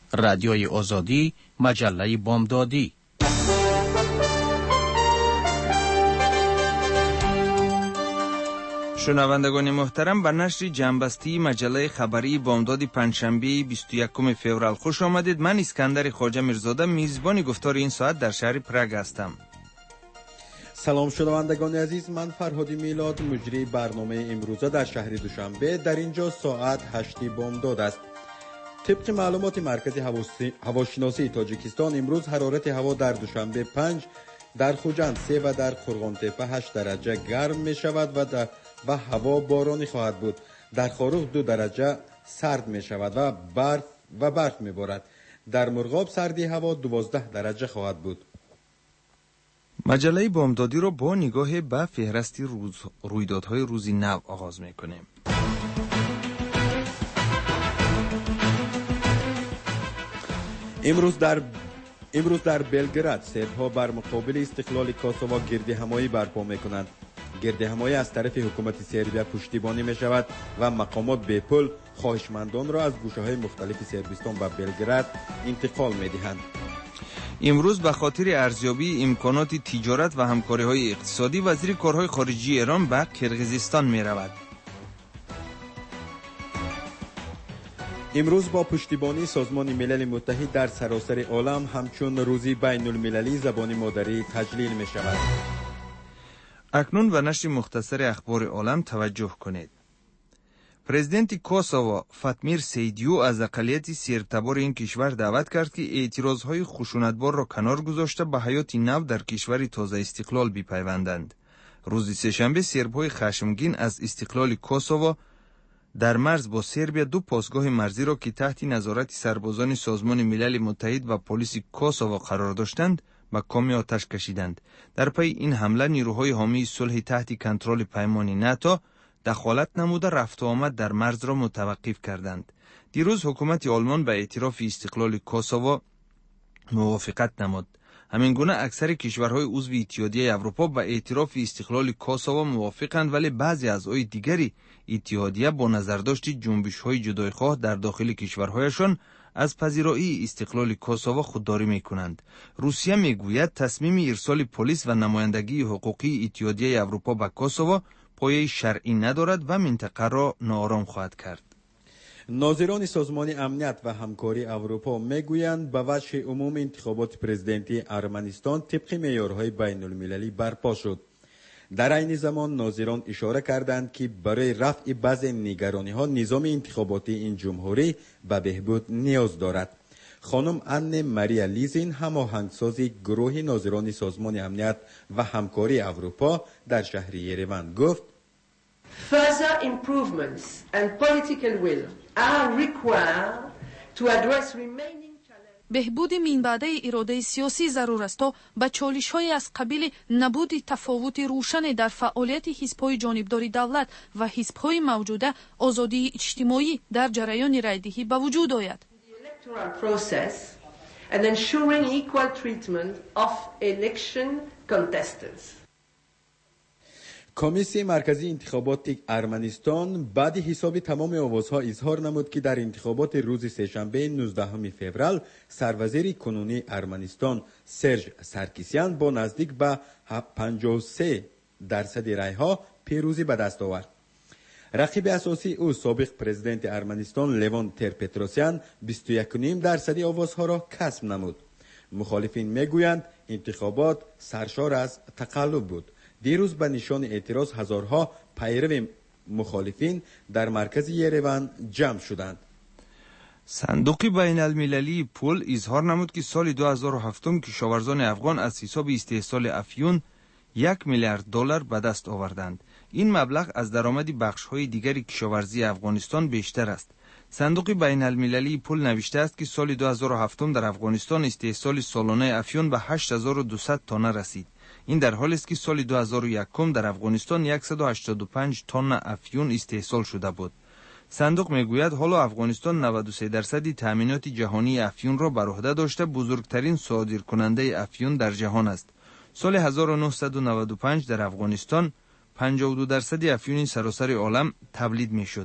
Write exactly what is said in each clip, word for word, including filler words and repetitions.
رادیوی آزادی، مجله بامدادی. شنوندگان محترم، به نشر جنبستی مجله خبری بامداد پنجشنبه بیست و یکم فوریه خوش آمدید. من اسکندر خواجه میرزاده میزبان گفتار این ساعت در شهر پراگ هستم. سلام شنوندگان عزیز، من فرهادی میلاد مجری برنامه امروزه در شهر دوشنبه. در اینجا ساعت هشت بامداد است. طبق معلومات مرکز هواشناسی تاجیکستان امروز حرارت هوا در دوشنبه پنج، در خوجند سه و در قرغانتپه هشت درجه گرم می شود و در و هوا بارانی خواهد بود. در خاروخ دو درجه سرد می شود و برف و برف می بارد. در مرغاب سردی هوا دوازده درجه خواهد بود. مجله بامدادی را با نگاه به فهرست روز رویدادهای روزی نو آغاز می کنیم. امروز در امروز در بلگراد سربها بر مقابل استقلال کوسوو گرد همایی برپا می کنند. گرد همایی از طرف حکومت سربیا پشتیبانی می شود و مقامات به پل خواهشمندان را از گوشه های مختلف سربستان به بلگراد انتقال می دهند. امروز به خاطر ارزیابی امکانات تجارت و همکاری های اقتصادی وزیر کارهای خارجی ایران به کرغیزستان می رود. امروز با پشتیبانی سازمان ملل متحد در سراسر عالم همچون روزی بین المللی زبان مادری تجلیل می شود. اکنون به نشر مختصر اخبار عالم توجه کنید. پرزیدنت کوسوو فاتمیر سیدیو از اقلیت سرتبار این کشور دعوت کرد که اعتراضهای خشونتبار را کنار گذاشته به حیات نو در کشور تازه استقلال بپیوندند. روز سه‌شنبه سربهای خشمگین از استقلال کوسوو در مرز با سربیا دو پاسگاه مرزی را که تحت نظارت سربازان سازمان ملل متحد و پلیس کوسوو قرار داشتند به کامی آتش کشیدند. در پی این حمله نیروهای حامی صلح تحت کنترل پیمان ناتو دخالت نموده رفت و آمد در مرز را متوقف کردند. دیروز حکومت آلمان به اعتراف استقلال کوسوو موافقت نمود. همین گونه اکثر کشورهای عضو اتحادیه اروپا به اعتراف استقلال کوسوو موافقند، ولی بعضی اعضای دیگری اتحادیه با نظرداشت جنبش‌های جدایخواه در داخل کشورهایشان از پذیرایی استقلال کوسوو خودداری می‌کنند. روسیه می‌گوید تصمیم ارسال پلیس و نمایندگی حقوقی اتحادیه اروپا به کوسوو پایه شرعی ندارد و منطقه را ناآرام خواهد کرد. ناظران سازمان امنیت و همکاری اروپا میگویند به وجه عموم انتخابات پرزیدنتی ارمنستان طبق معیارهای بین المللی برپا شد. در عین زمان ناظران اشاره کردند که برای رفع بعضی نگرانی‌ها نظام انتخاباتی این جمهوری به بهبود نیاز دارد. خانم ان ماریا لیزین، هماهنگساز گروه ناظران سازمان امنیت و همکاری اروپا در شهر یریوان گفت: Further improvements and political will are required to address remaining challenges. بهبود منبعده اراده سیاسی ضرور است تا به چالش‌های از قبیل نبود تفاوت روشن در فعالیت حزب‌های جانبدار دولت و حزب‌های موجوده آزادی اجتماعی در جریان رایدهی به وجود آید. The electoral process and ensuring equal treatment of election contestants. کمیسیون مرکزی انتخابات ارمنستان بعد حساب تمام آوازها اظهار نمود که در انتخابات روز سه‌شنبه نوزدهم فوریه سروزیر کنونی ارمنستان سرژ سرکیسیان با نزدیک به پنجاه و سه درصد رای‌ها پیروزی به دست آورد. رقیب اساسی او سابق پرزیدنت ارمنستان لیوان ترپتروسیان بیست و یک و نیم درصد آوازها را کسب نمود. مخالفین میگویند انتخابات سرشار از تقلب بود. دیروز به نشان اعتراض هزارها پیرو مخالفین در مرکز یریوان جمع شدند. صندوق بین المللی پول اظهار نمود که سال دو هزار و هفت کشاورزان افغان از حساب استحصال افیون یک میلیارد دلار به دست آوردند. این مبلغ از درآمد بخش‌های دیگری کشاورزی افغانستان بیشتر است. صندوق بین المللی پول نوشته است که سال دو هزار و هفت در افغانستان استحصال سالانه افیون به هشت هزار و دویست تن رسید. این در حالی است که سال دو هزار و یک در افغانستان صد و هشتاد و پنج تن افیون استحصال شده بود. صندوق میگوید حالا افغانستان نود و سه درصد تامینات جهانی افیون را بر عهده داشته بزرگترین صادرکننده افیون در جهان است. سال هزار و نهصد و نود و پنج در افغانستان پنجاه و دو درصد افیون سراسر عالم تولید میشد.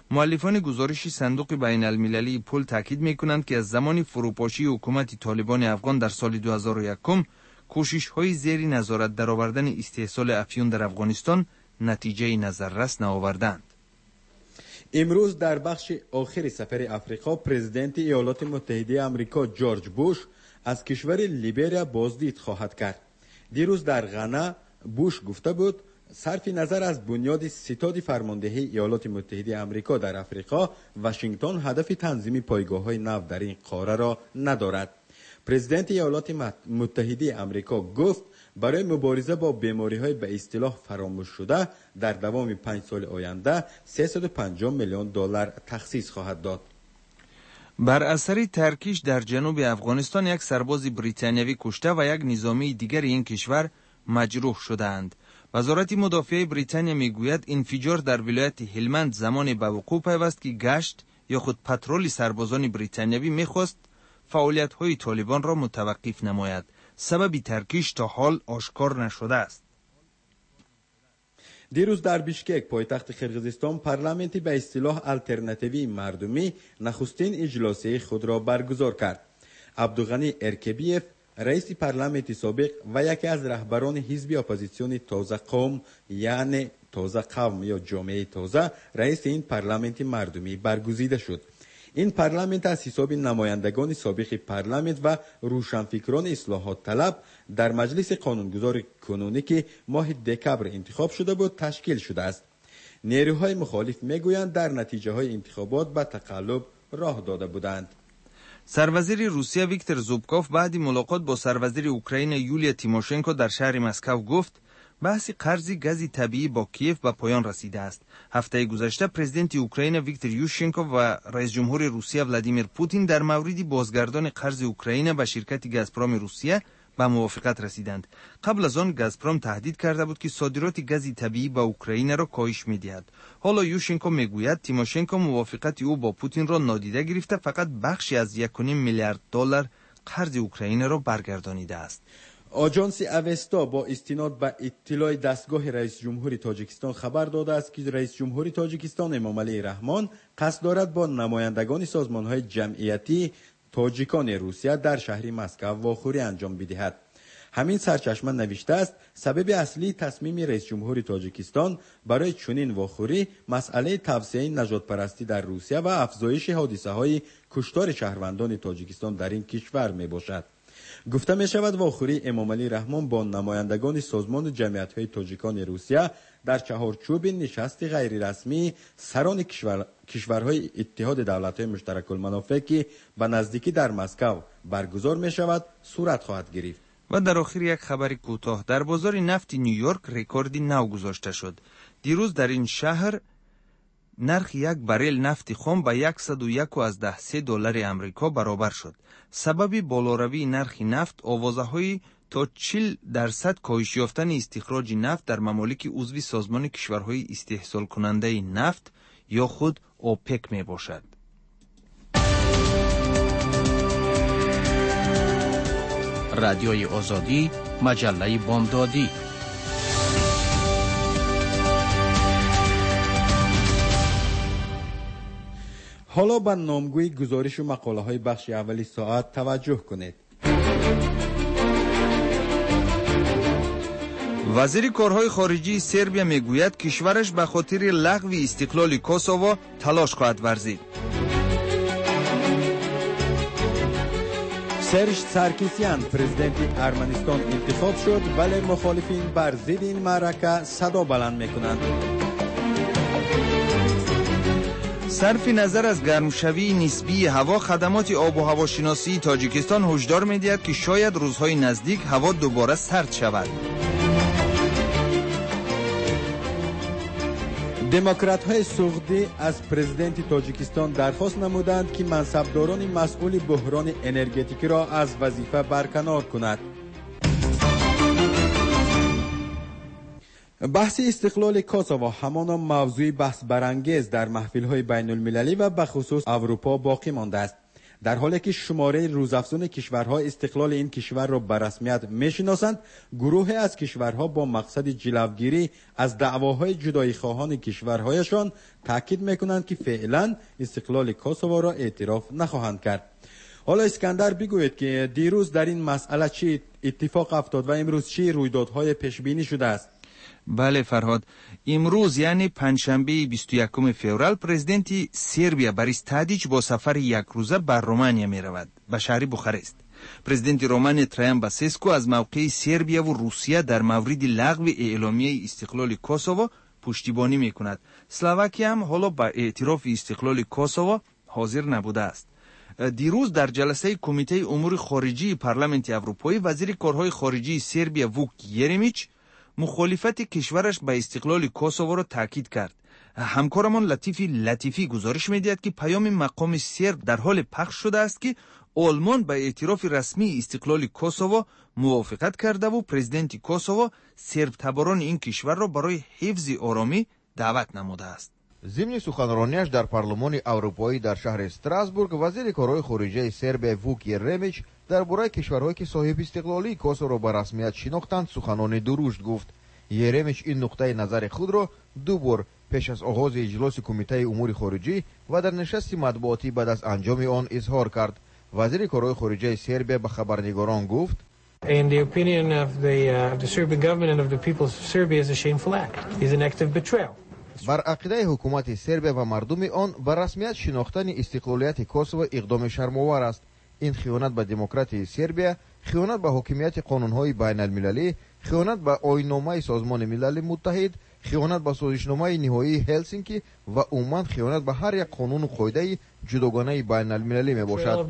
مؤلفان گزارش صندوق بین المللی پول تاکید میکنند که از زمان فروپاشی حکومت طالبان افغان در سال دو هزار و یک کوشش‌های زیر نظارت درآوردن استحصال افیون در افغانستان نتیجه نظررس نآوردند. امروز در بخش آخر سفر افریقا پرزیدنت ایالات متحده آمریکا جورج بوش از کشور لیبریا بازدید خواهد کرد. دیروز در غانا بوش گفته بود صرف نظر از بنیاد ستاد فرماندهی ایالات متحده آمریکا در افریقا، واشنگتن هدف تنظیم پایگاه‌های نفت در این قاره را ندارد. پرزیدنت ایالات متحده آمریکا گفت برای مبارزه با بیماری‌های به اصطلاح فراموش شده در دوام پنج سال آینده سیصد و پنجاه میلیون دلار تخصیص خواهد داد. بر اثر ترکیش در جنوب افغانستان یک سرباز بریتانیایی کشته و یک نظامی دیگر این کشور مجروح شدند. وزارت مدافع بریتانیا میگوید انفجار در ولایت هلمند زمان به وقوع پیوست که گشت یا خود پترول سربازان بریتانیایی میخواست فعالیت‌های طالبان را متوقف نماید. سبب ترکیش تا حال آشکار نشده است. دیروز در بیشکک پایتخت قرقیزستان پارلمانتی به اصطلاح آلترناتیوی مردمی نخستین اجلاس خود را برگزار کرد. عبدالغنی ارکبیف رئیس پارلمانت سابق و یکی از رهبران حزب اپوزیسیون تازه قوم یعنی تازه قوم یا جامعه تازه رئیس این پارلمانت مردمی برگزیده شد. این پارلمانت از حساب نمایندگان سابق پارلمانت و روشنفکران اصلاحات طلب در مجلس قانونگذار کنونی که ماه دکبر انتخاب شده بود تشکیل شده است. نیروهای مخالف میگویند در نتیجه های انتخابات به تقلب راه داده بودند. سروزیر روسیه ویکتور زوبکوف بعد ملاقات با سروزیر اوکراین یولیا تیموشنکو در شهر مسکو گفت بحث قرض گاز طبیعی با کیف به پایان رسیده است. هفته گذشته پرزیدنت اوکراین ویکتور یوشچنکو و رئیس جمهور روسیه ولادیمیر پوتین در مورد بازگردان قرض اوکراین به شرکت گازپروم روسیه به موافقت رسیدند. قبل از آن گازپروم تهدید کرده بود که صادرات گاز طبیعی به اوکراین را کاهش می‌دهد. حالا یوشچنکو میگوید تیموشنکو موافقت او با پوتین را نادیده گرفته فقط بخشی از یک و نیم میلیارد دلار قرض اوکراین را برگردانیده است. آژانس اوستا با استناد به اطلاع دستگاه رئیس جمهور تاجیکستان خبر داده است که رئیس جمهور تاجیکستان امامعلی رحمان قصد دارد با نمایندگان سازمان‌های جمعیتی تاجیکان روسیه در شهر مسکو واخوری انجام بدهد. همین سرچشمه نوشته است سبب اصلی تصمیم رئیس جمهور تاجیکستان برای چنین واخوری مسئله توسعه نژاد پرستی در روسیه و افزایش حادثه‌های کشتار شهروندان تاجیکستان در این کشور میباشد. گفته می شود واخوری امامعلی رحمان با نمایندگان سازمان جمعیت‌های تاجیکان روسیه در چهارچوب نشست غیر رسمی سران کشور، کشورهای اتحاد دولت‌های مشترک المنافع که به نزدیکی در مسکو برگزار می شود صورت خواهد گرفت. و در آخر یک خبر کوتاه در بازار نفت نیویورک رکوردی نو گذاشته شد. دیروز در این شهر نرخ یک بریل نفت خام به صد و یک و ده دلار امریکا برابر شد. سبب بالاروی نرخ نفت آوازه‌های تا چهل درصد کاهش یافتن استخراج نفت در ممالک عضو سازمان کشورهای استحصال کننده نفت یا خود اوپک می باشد. رادیوی آزادی، مجله بامدادی. حالا به نامگوی گزارش و مقاله های بخش اولی ساعت توجه کنید. وزیر کارهای خارجی سربیا میگوید کشورش به خاطر لغو استقلال کوسوو تلاش خواهد ورزید. سرژ سارکیسیان پرزیدنت ارمنستان انتخاب شد ولی مخالفین بر ضد این معرکه صدا بلند میکنند. صرف نظر از گرمشوی نسبی هوا خدمات آب و هواشناسی تاجیکستان هشدار می‌دهد که شاید روزهای نزدیک هوا دوباره سرد شود. دموکرات‌های سعودی از پرزیدنت تاجیکستان درخواست نمودند که منصبداران مسئول بحران انرژتیکی را از وظیفه برکنار کند. بحث استقلال کوسوو همان موضوع بحث برانگیز در محفل‌های بین المللی و به خصوص اروپا باقی مانده است. در حالی که شماره روزافزون کشورها استقلال این کشور را به رسمیت میشناسند، گروهی از کشورها با مقصد جلوگیری از دعواهای جدایی خواهان کشورهایشان تاکید میکنند که فعلا استقلال کوسوو را اعتراف نخواهند کرد. حالا اسکندر بگوید که دیروز در این مسئله چی اتفاق افتاد و امروز چی رویدادهای پیش بینی شده است؟ بله فرهاد، امروز یعنی پنجشنبه بیست و یکم فوریه پرزیدنت سربیا بوریس تادیچ با سفر یک روزه به رومانیا می رود، به شهر بخارست. پرزیدنت رومانیا ترایان باسسکو از موقع سربیا و روسیه در مورد لغو اعلامیه استقلال کوسوو پشتیبانی می کند. اسلواکیه هم حالا با اعتراف استقلال کوسوو حاضر نبوده است. دیروز در جلسه کمیته امور خارجی پارلمانت اروپایی وزیر کارهای خارجی سربیا ووک یرمیچ مخالفت کشورش به استقلال کوسوو را تاکید کرد. همکارمان لطیفی لطیفی گزارش می‌دهد که پیام مقام سرب در حال پخش شده است که آلمان به اعتراف رسمی استقلال کوسوو موافقت کرده و پرزیدنت کوسوو سرب تباران این کشور را برای حفظ آرامی دعوت نموده است. ضمن سخنرانیش در پارلمان اروپایی در شهر استراسبورگ وزیر کارهای خارجه سربیا ووک یرمیچ درباره کشورهایی که صاحب استقلالی کوسوو را به رسمیت شناختند سخنان درشت گفت. یرمیچ این نقطه نظر خود را دو بار پیش از آغاز اجلاس کمیته امور خارجی و در نشست مطبوعاتی بعد از انجام آن اظهار کرد. وزیر کارهای خارجه سربیا به خبرنگاران گفت: In the opinion of the, uh, of the Serbian government and of the people of Serbia is a shameful act. It is an act of betrayal. بر عقیده حکومت سربیا و مردم آن به رسمیت شناختن استقلالیت کوسوو اقدام شرم‌آور است. این خیانت به دموکراسی سربیا، خیانت به حاکمیت قانون‌های بین المللی، خیانت به آیین‌نامه سازمان ملل متحد، خیانت به سازشنامه نهایی هلسینکی و عموماً خیانت به هر یک قانون و قاعده جداگانه بین المللی می باشد.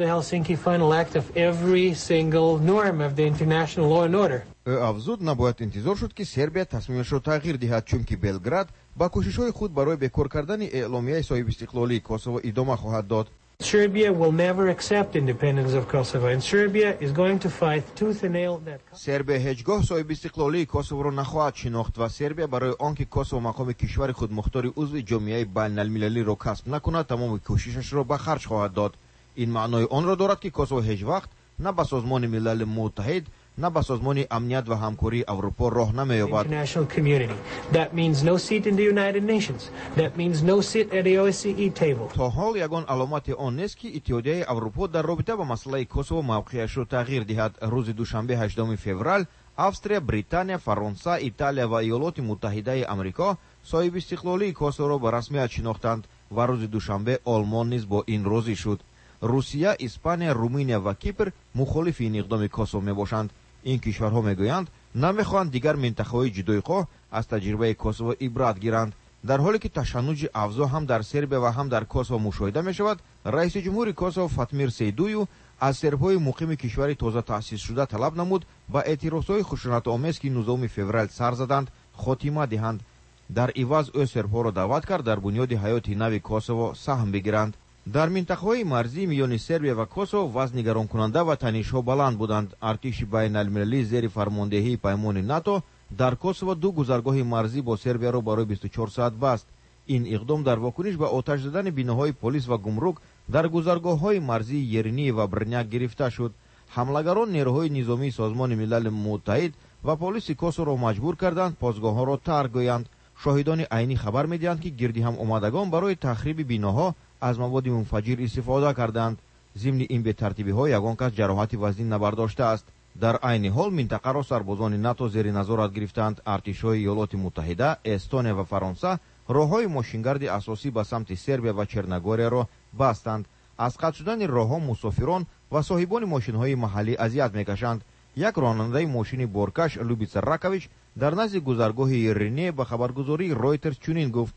او افزود نباید انتظار شد که سربیا تصمیمش را تغییر دهد، چون که بلگراد با کوشش‌های خود برای بکار کردن اعلامیه صاحب استقلالی کوسوو ادامه خواهد داد. Serbia will never accept independence of Kosovo and Serbia is going to fight tooth and nail that. سربیا هیچگاه صاحب استقلالی کوسوو را نخواهد شناخت و سربیا برای آنکه کوسوو مقام کشور خود مختار عضو جامعه بین المللی را کسب نکند تمام کوششش را به خرج خواهد داد. این معنای آن را دارد که کوسوو هیچ وقت نه به سازمان ملل متحد نه به سازمان امنیت و همکاری اروپا راه نمی‌یابد. International community. That means no seat in the United Nations. That means no seat at the O S C E table. تا حال یگان علامت آن نیست که اتحادیه اروپا در رابطه با مسئله کوسوو موقعش را تغییر دهد. روز دوشنبه هشتم فوریه австрия، بریتانیا، فرانسه، ایتالیا و ایالات متحده آمریکا صاحب استقلالی کوسوو را به رسمیت شناختند و روز دوشنبه آلمان نیز با این راضی شد. روسیه، اسپانیا، رومانیا و کیپر مخالف این اقدام کوسوو میباشند. این کشورها میگویند نمیخواهند دیگر منطقه‌های جدایخواه از تجربه کوسوو عبرت گیرند. در حالی که تشنج افزا هم در سربیا و هم در کوسوو مشاهده میشود، رئیس جمهور کوسوو فاتمیر سیدویو از سربهای مقیم کشور تازه تأسیس شده طلب نمود با اعتراضهای خشونت‌آمیز که نوزدهم فوریه سر زدند خاتمه دهند. در عوض او سربها را دعوت کرد در بنیاد حیات نو کوسوو سهم بگیرند. در منطقه‌های مرزی میان سربیا و کوسوو وضع نگران کننده و تنش‌ها بلند بودند. ارتش بین المللی زیر فرماندهی پیمان ناتو در کوسوو دو گذرگاه مرزی با سربیا را برای بیست و چهار ساعت بست. این اقدام در واکنش به آتش زدن بناهای پلیس و گمرک در گذرگاه‌های مرزی یرنی و برنیک گرفته شد. حملگران نیروهای نظامی سازمان ملل متحد و پلیس کوسوو را مجبور کردند پاسگاه‌ها را ترک گویند. شاهدان عینی خبر می‌دهند که گردی هم آمدگان برای تخریب بناها از مواد منفجر استفاده کردند. ضمن این بی‌ترتیبی‌ها یگان کس جراحت وزنی نبرداشته است. در عین حال منطقه را سربازان ناتو زیر نظارت گرفتند. ارتش‌های ایالات متحده، استونیا و فرانسه راه‌های ماشینگرد اساسی به سمت سربیا و چرنگوریا را بستند. از قطع شدن راه‌ها مسافران و صاحبان ماشین‌های محلی اذیت می‌کشند. یک راننده ماشین بورکش لوبیس راکویچ در نزد گذرگاه یرنی به خبرگزاری رویترز چنین گفت: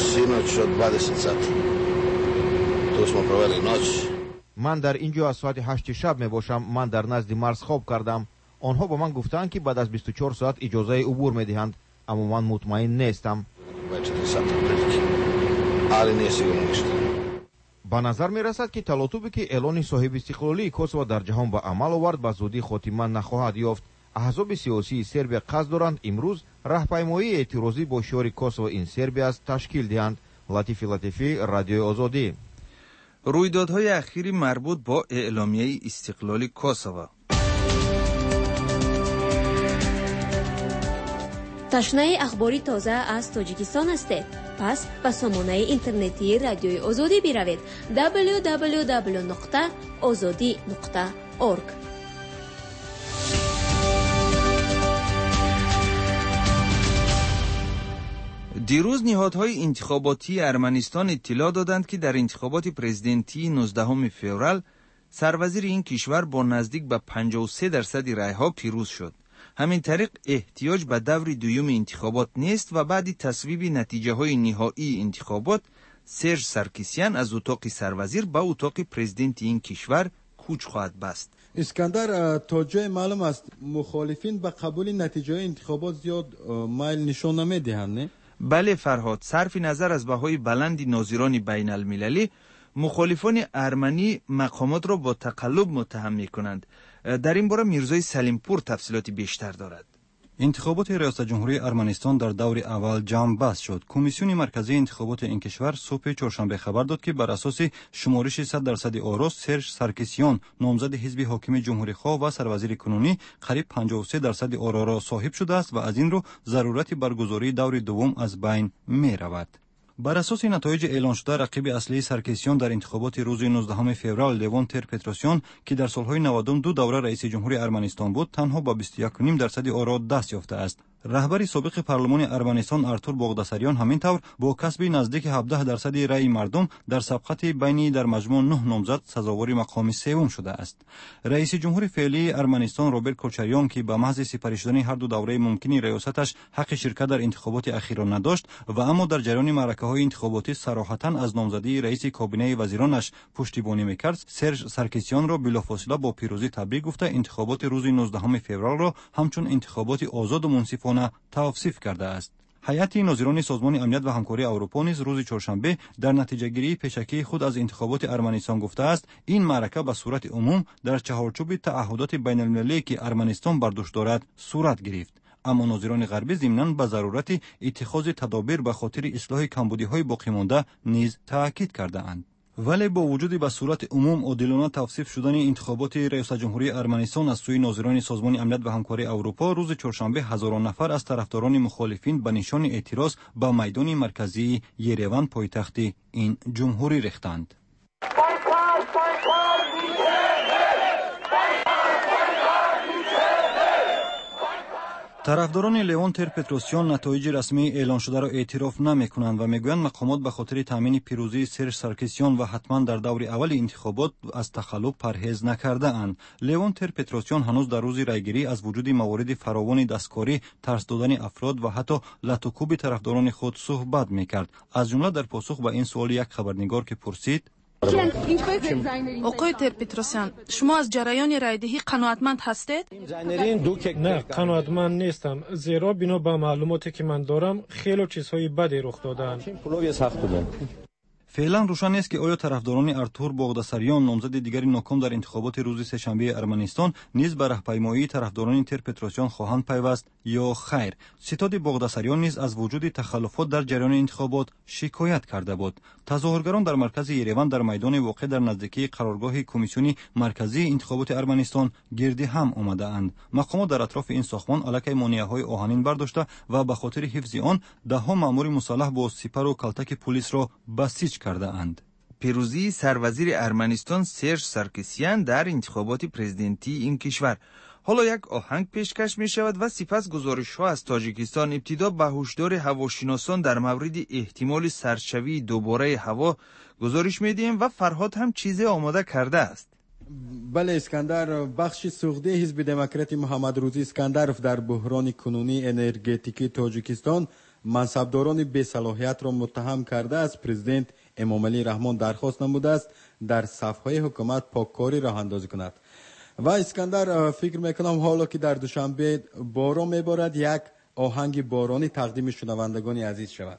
من در اینجا از ساعت هشت شب می باشم. من در نزد مرز خواب کردم. آنها با من گفتند که بعد از بیست و چهار ساعت اجازه عبور می دهند، اما من مطمئن نیستم. به نظر می رسد که تلاطمی که اعلان صاحب استقلالی کوسوو در جهان به عمل آورد به زودی خاتمه نخواهد یافت. احزاب سیاسی سربیا قصد دارند امروز راهپیمایی اعتراضی با شعار کوسوو این سربیا است تشکیل دهند. لطیفی لطیفی، رادیو آزادی. رویدادهای اخیری مربوط با اعلامیه استقلال کوسوو. تشنه اخباری تازه از تاجیکستان هستید. پس به سامانه اینترنتی رادیوی آزادی بروید دبلیو دبلیو دبلیو نقطه آزادی نقطه اورگ. دیروز نهادهای انتخاباتی ارمنستان اطلاع دادند که در انتخابات پرزیدنتی نوزدهم فوریه سروزیر این کشور با نزدیک به پنجاه و سه درصد رأی‌ها پیروز شد. همین طریق احتیاج به دور دوم انتخابات نیست و بعد تصویب نتیجه های نهایی انتخابات سرژ سارکیسیان از اتاق سروزیر به اتاق پرزیدنت این کشور کوچ خواهد بست. اسکندر، تا جای معلوم است مخالفین به قبول نتیجه انتخابات زیاد میل نشان نمیدهند، نه؟ بله فرهاد، صرف نظر از بهای بلند ناظران بین المللی، مخالفان ارمنی مقامات را با تقلب متهم می‌کنند. در این باره میرزای سلیمپور تفصیلات بیشتر دارد. انتخابات ریاست جمهوری ارمنستان در دور اول جمع بست شد. کمیسیون مرکزی انتخابات این کشور صبح چهارشنبه خبر داد که بر اساس شمارش صد درصد آرا سرژ سارکیسیان نامزد حزب حاکم جمهوری خواه و سروزیر کنونی قریب پنجاه و سه درصد آرا را صاحب شده است و از این رو ضرورت برگزاری دور دوم از بین می رود. بر اساس نتایج اعلان شده رقیب اصلی سارکیسیان در انتخابات روز نوزدهم فوریه لیوان ترپتروسیان که در سالهای نود و دو دوره رئیس جمهوری ارمنستان بود تنها با بیست و یک و نیم درصد آرا دست یافته است. رهبر سابق پارلمان ارمنستان ارتور بغداساریان همین طور با کسب نزدیک هفده درصد رأی مردم در سبقت بینی در مجموع نه نامزد سزاوار مقام سوم شده است. رئیس جمهور فعلی ارمنستان روبرت کوچاریان که به محض سپری شدن هر دو دوره ممکنی ریاستش حق شرکت در انتخابات اخیر را نداشت و اما در جریان معرکه‌های انتخاباتی صراحتاً از نامزدی رئیس کابینه وزیرانش پشتیبانی می‌کرد، سرژ سارکیسیان را بلافاصله با پیروزی تبریک گفته انتخابات روز نوزدهم فوریه را همچون انتخابات آزاد و منصفانه توصیف کرده است. هیئت ناظران سازمان امنیت و همکاری اروپا نیز روز چهارشنبه در نتیجه گیری پیشکی خود از انتخابات ارمنستان گفته است این معرکه به صورت عموم در چهارچوب تعهدات بین المللی که ارمنستان بر دوش دارد صورت گرفت. اما ناظران غربی ضمناً به ضرورت اتخاذ تدابیر به خاطر اصلاح کمبودی‌های باقی مانده نیز تاکید کرده‌اند. ولی با وجود به صورت عموم عادلانه توصیف شدن انتخابات ریاست جمهوری ارمنستان از سوی ناظران سازمان امنیت و همکاری اروپا روز چهارشنبه هزاران نفر از طرفداران مخالفین به نشان اعتراض به میدان مرکزی یریون پایتخت این جمهوری ریختند. طرفداران لیوان ترپتروسیان نتایج رسمی اعلان شده را اعتراف نمی کنند و میگویند مقامات به خاطر تامین پیروزی سرژ سارکیسیان و حتما در دور اول انتخابات از تخلف پرهیز نکرده اند. لیوان ترپتروسیان هنوز در روز رایگیری از وجود موارد فراوان دستکاری، ترس دادن افراد و حتی لطوکوب طرفداران خود صحبت میکرد. از جمله در پاسخ به این سوال یک خبرنگار که پرسید آقای ترپتروسیان، شما از جریان رایدهی قناعتمند هستید؟ نه، قناعتمند نیستم، زیرا بنا به معلوماتی که من دارم خیلی چیزهای بدی رخ دادند. فعلا روشن نیست که آیا طرفداران ارتور بغداساریان نامزد دیگری ناکام در انتخابات روز سه‌شنبه ارمنستان نیز به راهپیمایی طرفداران ترپتروسیان خواهند پیوست یا خیر. ستاد بغداساریان نیز از وجود تخلفات در جریان انتخابات شکایت کرده بود. تظاهرگران در مرکز یریون در میدان واقع در نزدیکی قرارگاه کمیسیون مرکزی انتخابات ارمنستان گرد هم آمده اند. مقامات در اطراف این ساختمان علیه مانعه‌های آهنین برداشته و به خاطر حفظ آن ده‌ها مأمور مسلح با سپر و کلتک پلیس را بسیج کرده اند. پیروزی سروزیر ارمنستان سرژ سارکیسیان در انتخابات پرزیدنتی این کشور. حالا یک آهنگ پیشکش می شود و سپس گزارش ها از تاجیکستان. ابتدا به هشدار هواشناسان در مورد احتمال سردشوی دوباره هوا گزارش می دهیم و فرهاد هم چیزی آماده کرده است. بله اسکندر، بخش سوخته حزب دموکرات محمد روزی اسکندرов در بحران کنونی انرژتیکی تاجیکستان منصبداران بی‌صلاحیت را متهم کرده از پرزیدنت امامعلی رحمان درخواست نموده است در صف‌های حکومت پاککاری راه اندازی کند. و اسکندر، فکر میکنم حالا که در دوشنبه باران میبارد یک آهنگ بارانی تقدیم شنوندگان عزیز شود.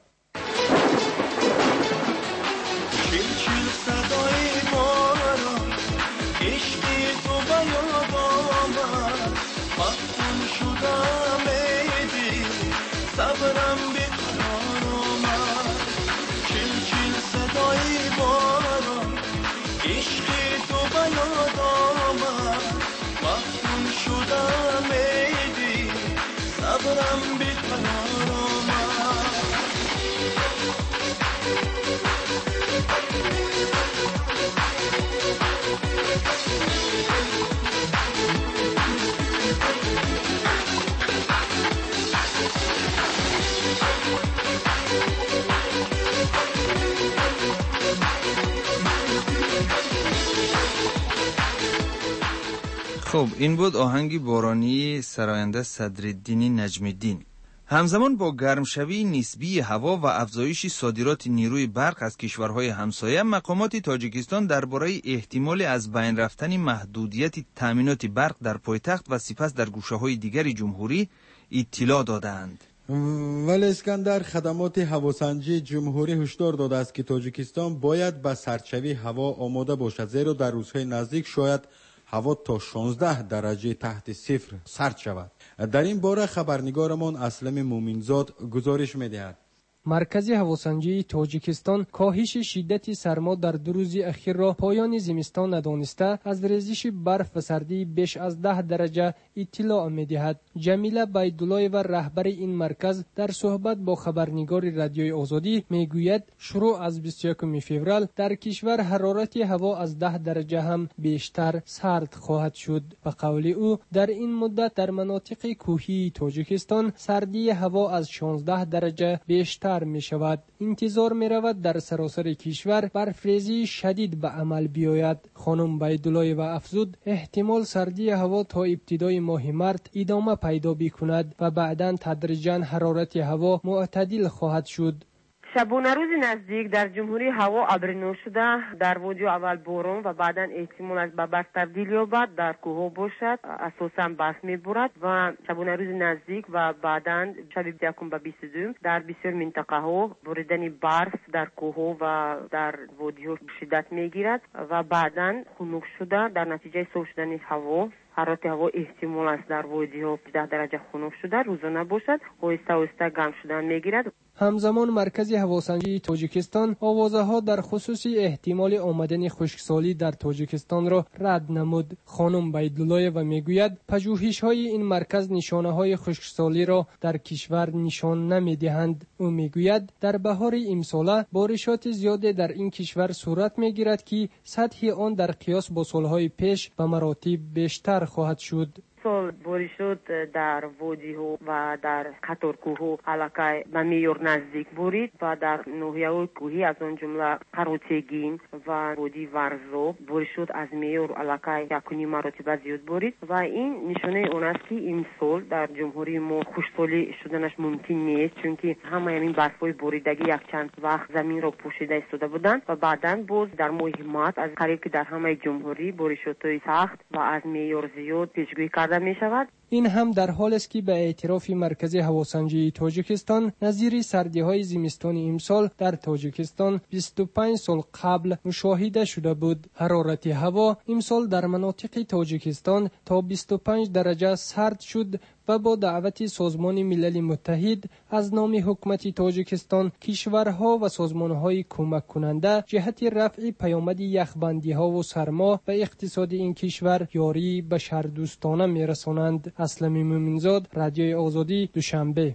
خب این بود آهنگ بارانی سراینده صدرالدین نجم‌الدین. همزمان با گرمشوی نسبی هوا و افزایش صادرات نیروی برق از کشورهای همسایه، مقامات تاجیکستان درباره احتمال از بین رفتن محدودیت تامینات برق در پایتخت و سپس در گوشه‌های دیگر جمهوری اطلاع دادند. ولی اسکندر، خدمات هواسنجی جمهوری هشدار داده است که تاجیکستان باید به سردشوی هوا آماده باشد، زیرا در روزهای نزدیک شاید هوا تا شانزده درجه تحت صفر سرد شود. در این باره خبرنگارمان اسلم مومنزاد گزارش می‌دهد. مرکز هواسنجی تاجیکستان کاهش شدت سرما در دو روز اخیر را پایان زمستان ندانسته از ریزش برف و سردی بیش از ده درجه اطلاع می‌دهد. جمیله بیدالله‌یeva رهبر این مرکز در صحبت با خبرنگار رادیوی آزادی میگوید شروع از بیست و یکم فوریه در کشور حرارت هوا از ده درجه هم بیشتر سرد خواهد شد. به قول او در این مدت در مناطق کوهی تاجیکستان سردی هوا از شانزده درجه بیشتر می شود. انتظار می رود در سراسر کشور برفریزی شدید به عمل بیاید. خانم بیدالله‌یeva افزود احتمال سردی هوا تا ابتدای ماه مارس ادامه پیدا بکند و بعداً تدریجاً حرارت هوا معتدل خواهد شد. شبانه روز نزدیک در جمهوری هوا ابرنو شده، در وادی اول باران و بعدا احتمال از به برف تبدیل یابد، در کوه باشد، اساسا برف میبارد و شبانه روز نزدیک و بعدا شب بیست و یکم به بیست و دو در بسیار منطقه ها باریدن برف در کوه و در وادی ها شدت میگیرد و بعدا خنک شده در نتیجه سرد شدن هوا حرارت هوا احتمال است در وادی ها ده درجه خنک شده روزانه باشد، آهسته آهسته گرم شدن میگیرد. همزمان مرکز هواسنجی تاجیکستان آوازه‌ها در خصوص احتمال آمدن خشکسالی در تاجیکستان را رد نمود. خانم بیدالله‌یeva میگوید پژوهش‌های این مرکز نشانه‌های خشکسالی را در کشور نشان نمی‌دهند. او میگوید در بهار امسال بارشات زیاد در این کشور صورت می‌گیرد که سطح آن در قیاس با سال‌های پیش به مراتب بیشتر خواهد شد. سال بارشات در وادی ها و در قطار کوه علاقه به معیار نزدیک بارید و در ناحیه های کوهی از آن جمله قروتگین و وادی ورزو بارشات از معیار علاقه یک و نیم مراتب زیاد بارید و این نشانه آن است که این سال در جمهوری ما خشکسالی شدنش ممکن نیست، چون که همه این برف‌های باریدگی یک چند وقت زمین را پوشیده ایستاده بودند و بعداً باز در ماه مارس از قریب که در همه جمهوری بارشات‌های سخت و از معیار زیاد پیشگویی کرده می شود. این هم در حال است که به اعتراف مرکز هواسنجی تاجیکستان نظیر سردی های زمستان امسال در تاجیکستان بیست و پنج سال قبل مشاهده شده بود. حرارت هوا امسال در مناطق تاجیکستان تا بیست و پنج درجه سرد شد و با دعوت سازمان ملل متحد از نام حکومت تاجیکستان کشورها و سازمانهای کمک کننده جهت رفع پیامد یخبندی ها و سرما به اقتصاد این کشور یاری بشردوستانه میرسانند. اسلم مومنزاد، رادیوی آزادی، دوشنبه.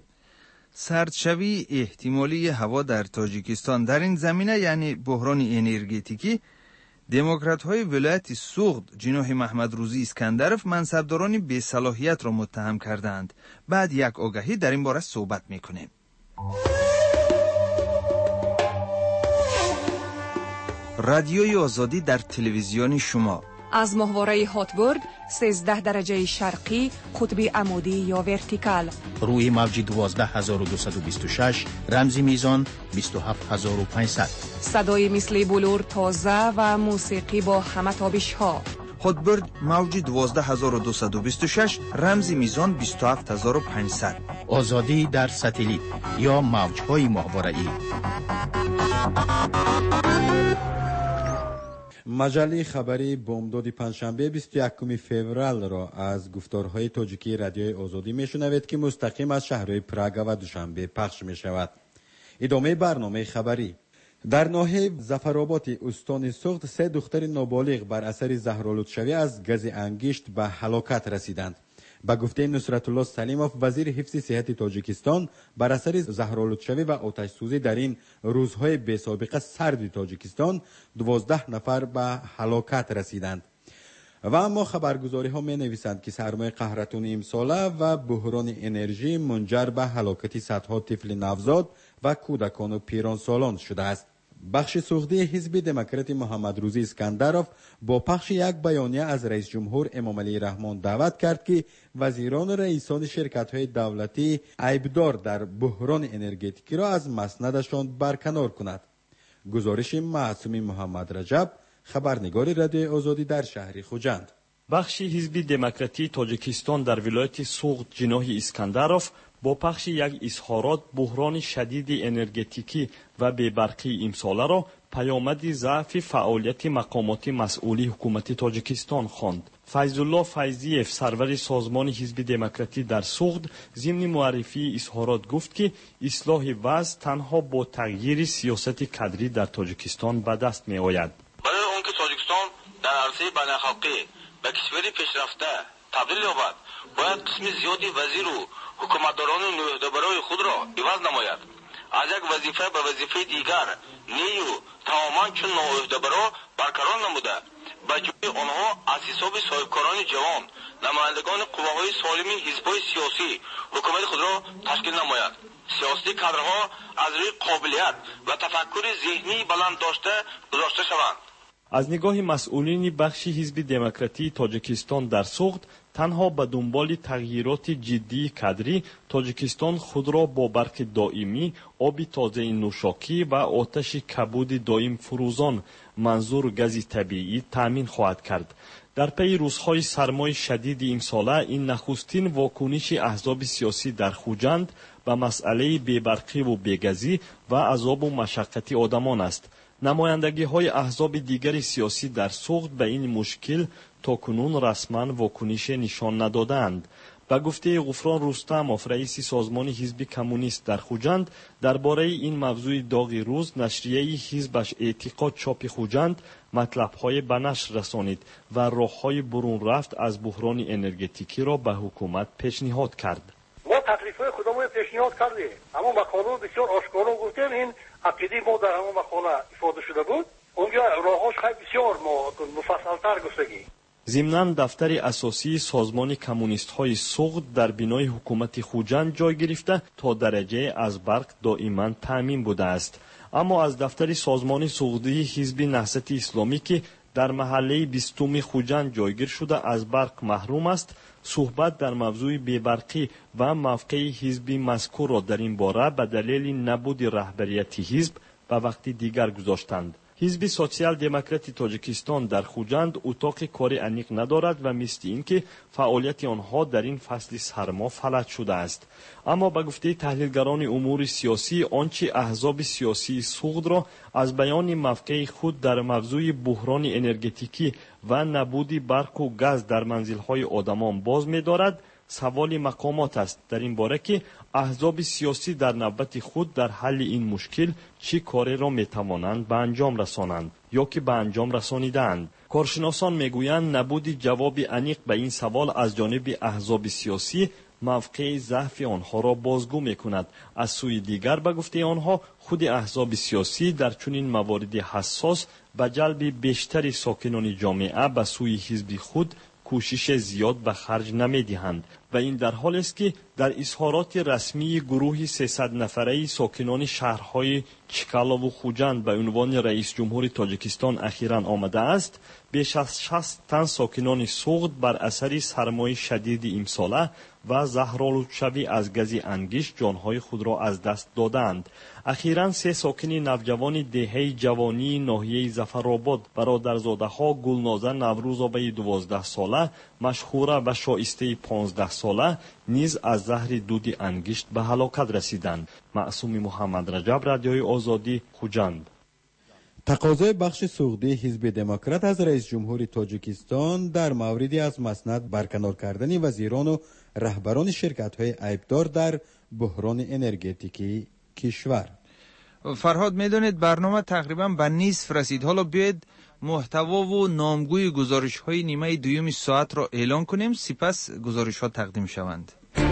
سردشوی احتمالی هوا در تاجیکستان در این زمینه یعنی بحران انرژتیکی، دموکرات های ولایت سوغد جناح محمد روزی اسکندرف منصبداران بی‌صلاحیت را متهم کردند. بعد یک آگهی در این باره صحبت میکنیم. رادیوی آزادی در تلویزیون شما از ماهواره هاتبورد سیزده درجه شرقی قطب عمودی یا ورتیکال روی موج دوازده هزار و دویست و بیست و شش رمزی میزان بیست و هفت هزار و پانصد صدای مثل بلور تازه و موسیقی با همه تابش ها. هاتبورد موج دوازده هزار و دویست و بیست و شش رمزی میزان بیست و هفت هزار و پانصد. آزادی در ساتلیت یا موج‌های ماهواره‌ای. مجله خبری بامداد پنجشنبه بیست و یکم فوریه را از گفتارهای تاجیکی رادیوی آزادی میشنوید که مستقیم از شهرهای پراگ و دوشنبه پخش می شود. ادامه برنامه خبری. در ناحیه ظفرآباد استان سوغد سه دختر نابالغ بر اثر زهرآلود شوی از گاز انگشت به هلاکت رسیدند. به گفته نصرت الله سلیموف وزیر حفظ صحت تاجیکستان، بر اثر زهرآلودشوی و آتش سوزی در این روزهای بی سابقه سرد تاجیکستان دوازده نفر به هلاکت رسیدند. و اما خبرگزاری ها می نویسند که سرمای قهرتون امساله و بحران انرژی منجر به هلاکت صدها طفل نوزاد و کودکان و پیران سالان شده است. بخش سوختی حزب دموکرات محمد روزی اسکندروف با پخش یک بیانیه از رئیس جمهور امام علی رحمان دعوت کرد که وزیران و رئیسان شرکت‌های دولتی عیبدار در بحران انرژتیکی را از مسندشان برکنار کند. گزارش معصومی محمد رجب، خبرنگار رادیوی آزادی در شهر خوجند. بخش حزب دموکراتی تاجیکستان در ولایت سوغد جناح اسکندروف با پخش یک اظهارات بحران شدید انرژتیکی و بی‌برقی امساله را پیامد ضعف فعالیت مقامات مسئولی حکومت تاجیکستان خواند. فیض الله فیضیف، سرور سازمان حزب دموکراتی در سوغد، ضمن معرفی اظهارات گفت که اصلاح وضع تنها با تغییر سیاست کادری در تاجیکستان به دست می آید. برای آنکه تاجیکستان در عرصه بین‌الخلقی به کشوری پیشرفته تبدیل یابد، باید قسم زیادی وزیر و حکومتداران نوع‌دبرای خود را عوض نماید. از یک وظیفه به وظیفه دیگر نیو تماما چون نوع‌دبرا برقرار نموده، به جای آنها از حساب صاحبکاران جوان نمایندگان قواهای سالم حزب‌های سیاسی حکومت خود را تشکیل نماید. سیاسی کادرها از روی قابلیت و تفکر ذهنی بلند داشته گذاشته شوند. از نگاه مسئولین بخش حزب دموکراتی تاجیکستان در سوغد، تنها به دنبال تغییرات جدی کادری، تاجیکستان خود را با برق دائمی، آب تازه نوشاکی و آتش کبود دائم فروزان منظور گاز طبیعی تامین خواهد کرد. در پی روزهای سرمای شدید امساله، این نخستین واکنش احزاب سیاسی در خوجند به مسئله بی‌برقی و بی‌گازی و عذاب و مشقت آدمان است. نمایندگی های احزاب دیگر سیاسی در سوغد به این مشکل تاکنون رسما واکنش نشان ندادند. به گفته غفران رستموف، رئیس سازمان حزب کمونیست در خوجند، درباره این موضوع داغ روز نشریه حزبش اعتقاد چاپ خوجند مطلب‌های به نشر رسانید و راه‌های برون رفت از بحران انرژتیکی را به حکومت پیشنهاد کرد. ما تکلیف‌های خودمون پیشنهاد کردیم، اما مقالات بسیار آشکارا گفتیم. این عقیده ما در همون مقاله ifade شده بود. اونجا راه‌هاش خیلی بسیار مفصل‌تر گفتگی. ضمناً دفتر اساسی سازمان کمونیست‌های سوغد در بینای حکومت خوجند جای گرفته تا درجه از برق دائما تامین بوده است. اما از دفتر سازمان سوغدی حزب نهضت اسلامی که در محله بیستم خوجند جایگیر شده از برق محروم است، صحبت در موضوع بی‌برقی و موقع حزب مذکور را در این باره به دلیل نبود رهبریت حزب به وقت دیگر گذاشتند. حزب سوسیال دموکراتی تاجیکستان در خوجند اتاق کاری انیق ندارد و مثل اینکه فعالیت آنها در این فصل سرما فلج شده است. اما به گفته تحلیلگران امور سیاسی، آنچه احزاب سیاسی سوغد را از بیان موقع خود در موضوع بحران انرژتیکی و نبود برق و گاز در منزل‌های آدمان باز می‌دارد، سوال مقامات است در این باره که احزاب سیاسی در نوبت خود در حل این مشکل چه کاری را میتوانند به انجام رسانند یا که به انجام رسانیدند. کارشناسان میگویند نبود جواب عمیق به این سوال از جانب احزاب سیاسی موقع ضعف آنها را بازگو میکند. از سوی دیگر به گفته آنها، خود احزاب سیاسی در چنین موارد حساس به جلب بیشتر ساکنان جامعه به سوی حزب خود کوشش زیاد به خرج نمی‌دهند و این در حال است که در اظهارات رسمی گروه سیصد نفره ساکنان شهرهای چکالا و خوجند به عنوان رئیس جمهور تاجیکستان اخیراً آمده است، بیش از شصت تن ساکنان سوغد بر اثر سرمای شدید امساله و زهرآلودشوی از گاز انگشت جانهای خود را از دست دادند. اخیراً سه ساکن نوجوان دهه جوانی ناحیه ظفرآباد، برادرزاده‌ها گلنازه نوروزآبای دوازده ساله، مشهوره و شایسته پانزده ساله نیز از زهر دود انگشت به هلاکت رسیدند. معصوم محمد رجب، رادیوی آزادی، خوجند. تقاضای بخش سوغدی حزب دموکرات از رئیس جمهور تاجیکستان در موردی از مسند برکنار کردن وزیران و رهبران شرکت‌های عیبدار در بحران انرژتیکی کشور. فرهاد، میدونید برنامه تقریبا به نصف رسید. حالا بیاید محتوا و نامگوی گزارش‌های نیمه دویم ساعت را اعلان کنیم، سپس گزارش‌ها تقدیم شوند.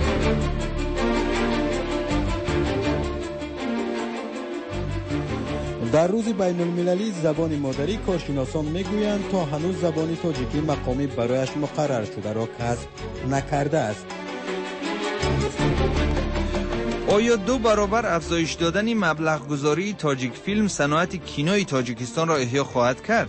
در روز بین المللی زبان مادری کارشناسان میگویند تا هنوز زبان تاجیکی مقامی برایش مقرر شده را کسب نکرده است. آیا دو برابر افزایش دادن مبلغ گذاری تاجیک فیلم صنعت کینوی تاجیکستان را احیا خواهد کرد؟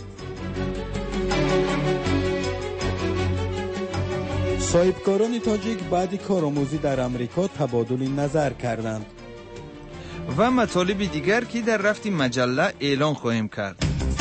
صاحبکاران تاجیک بعد کارآموزی در امریکا تبادل نظر کردند. و مطالب دیگر که در رفت مجله اعلان خواهیم کرد.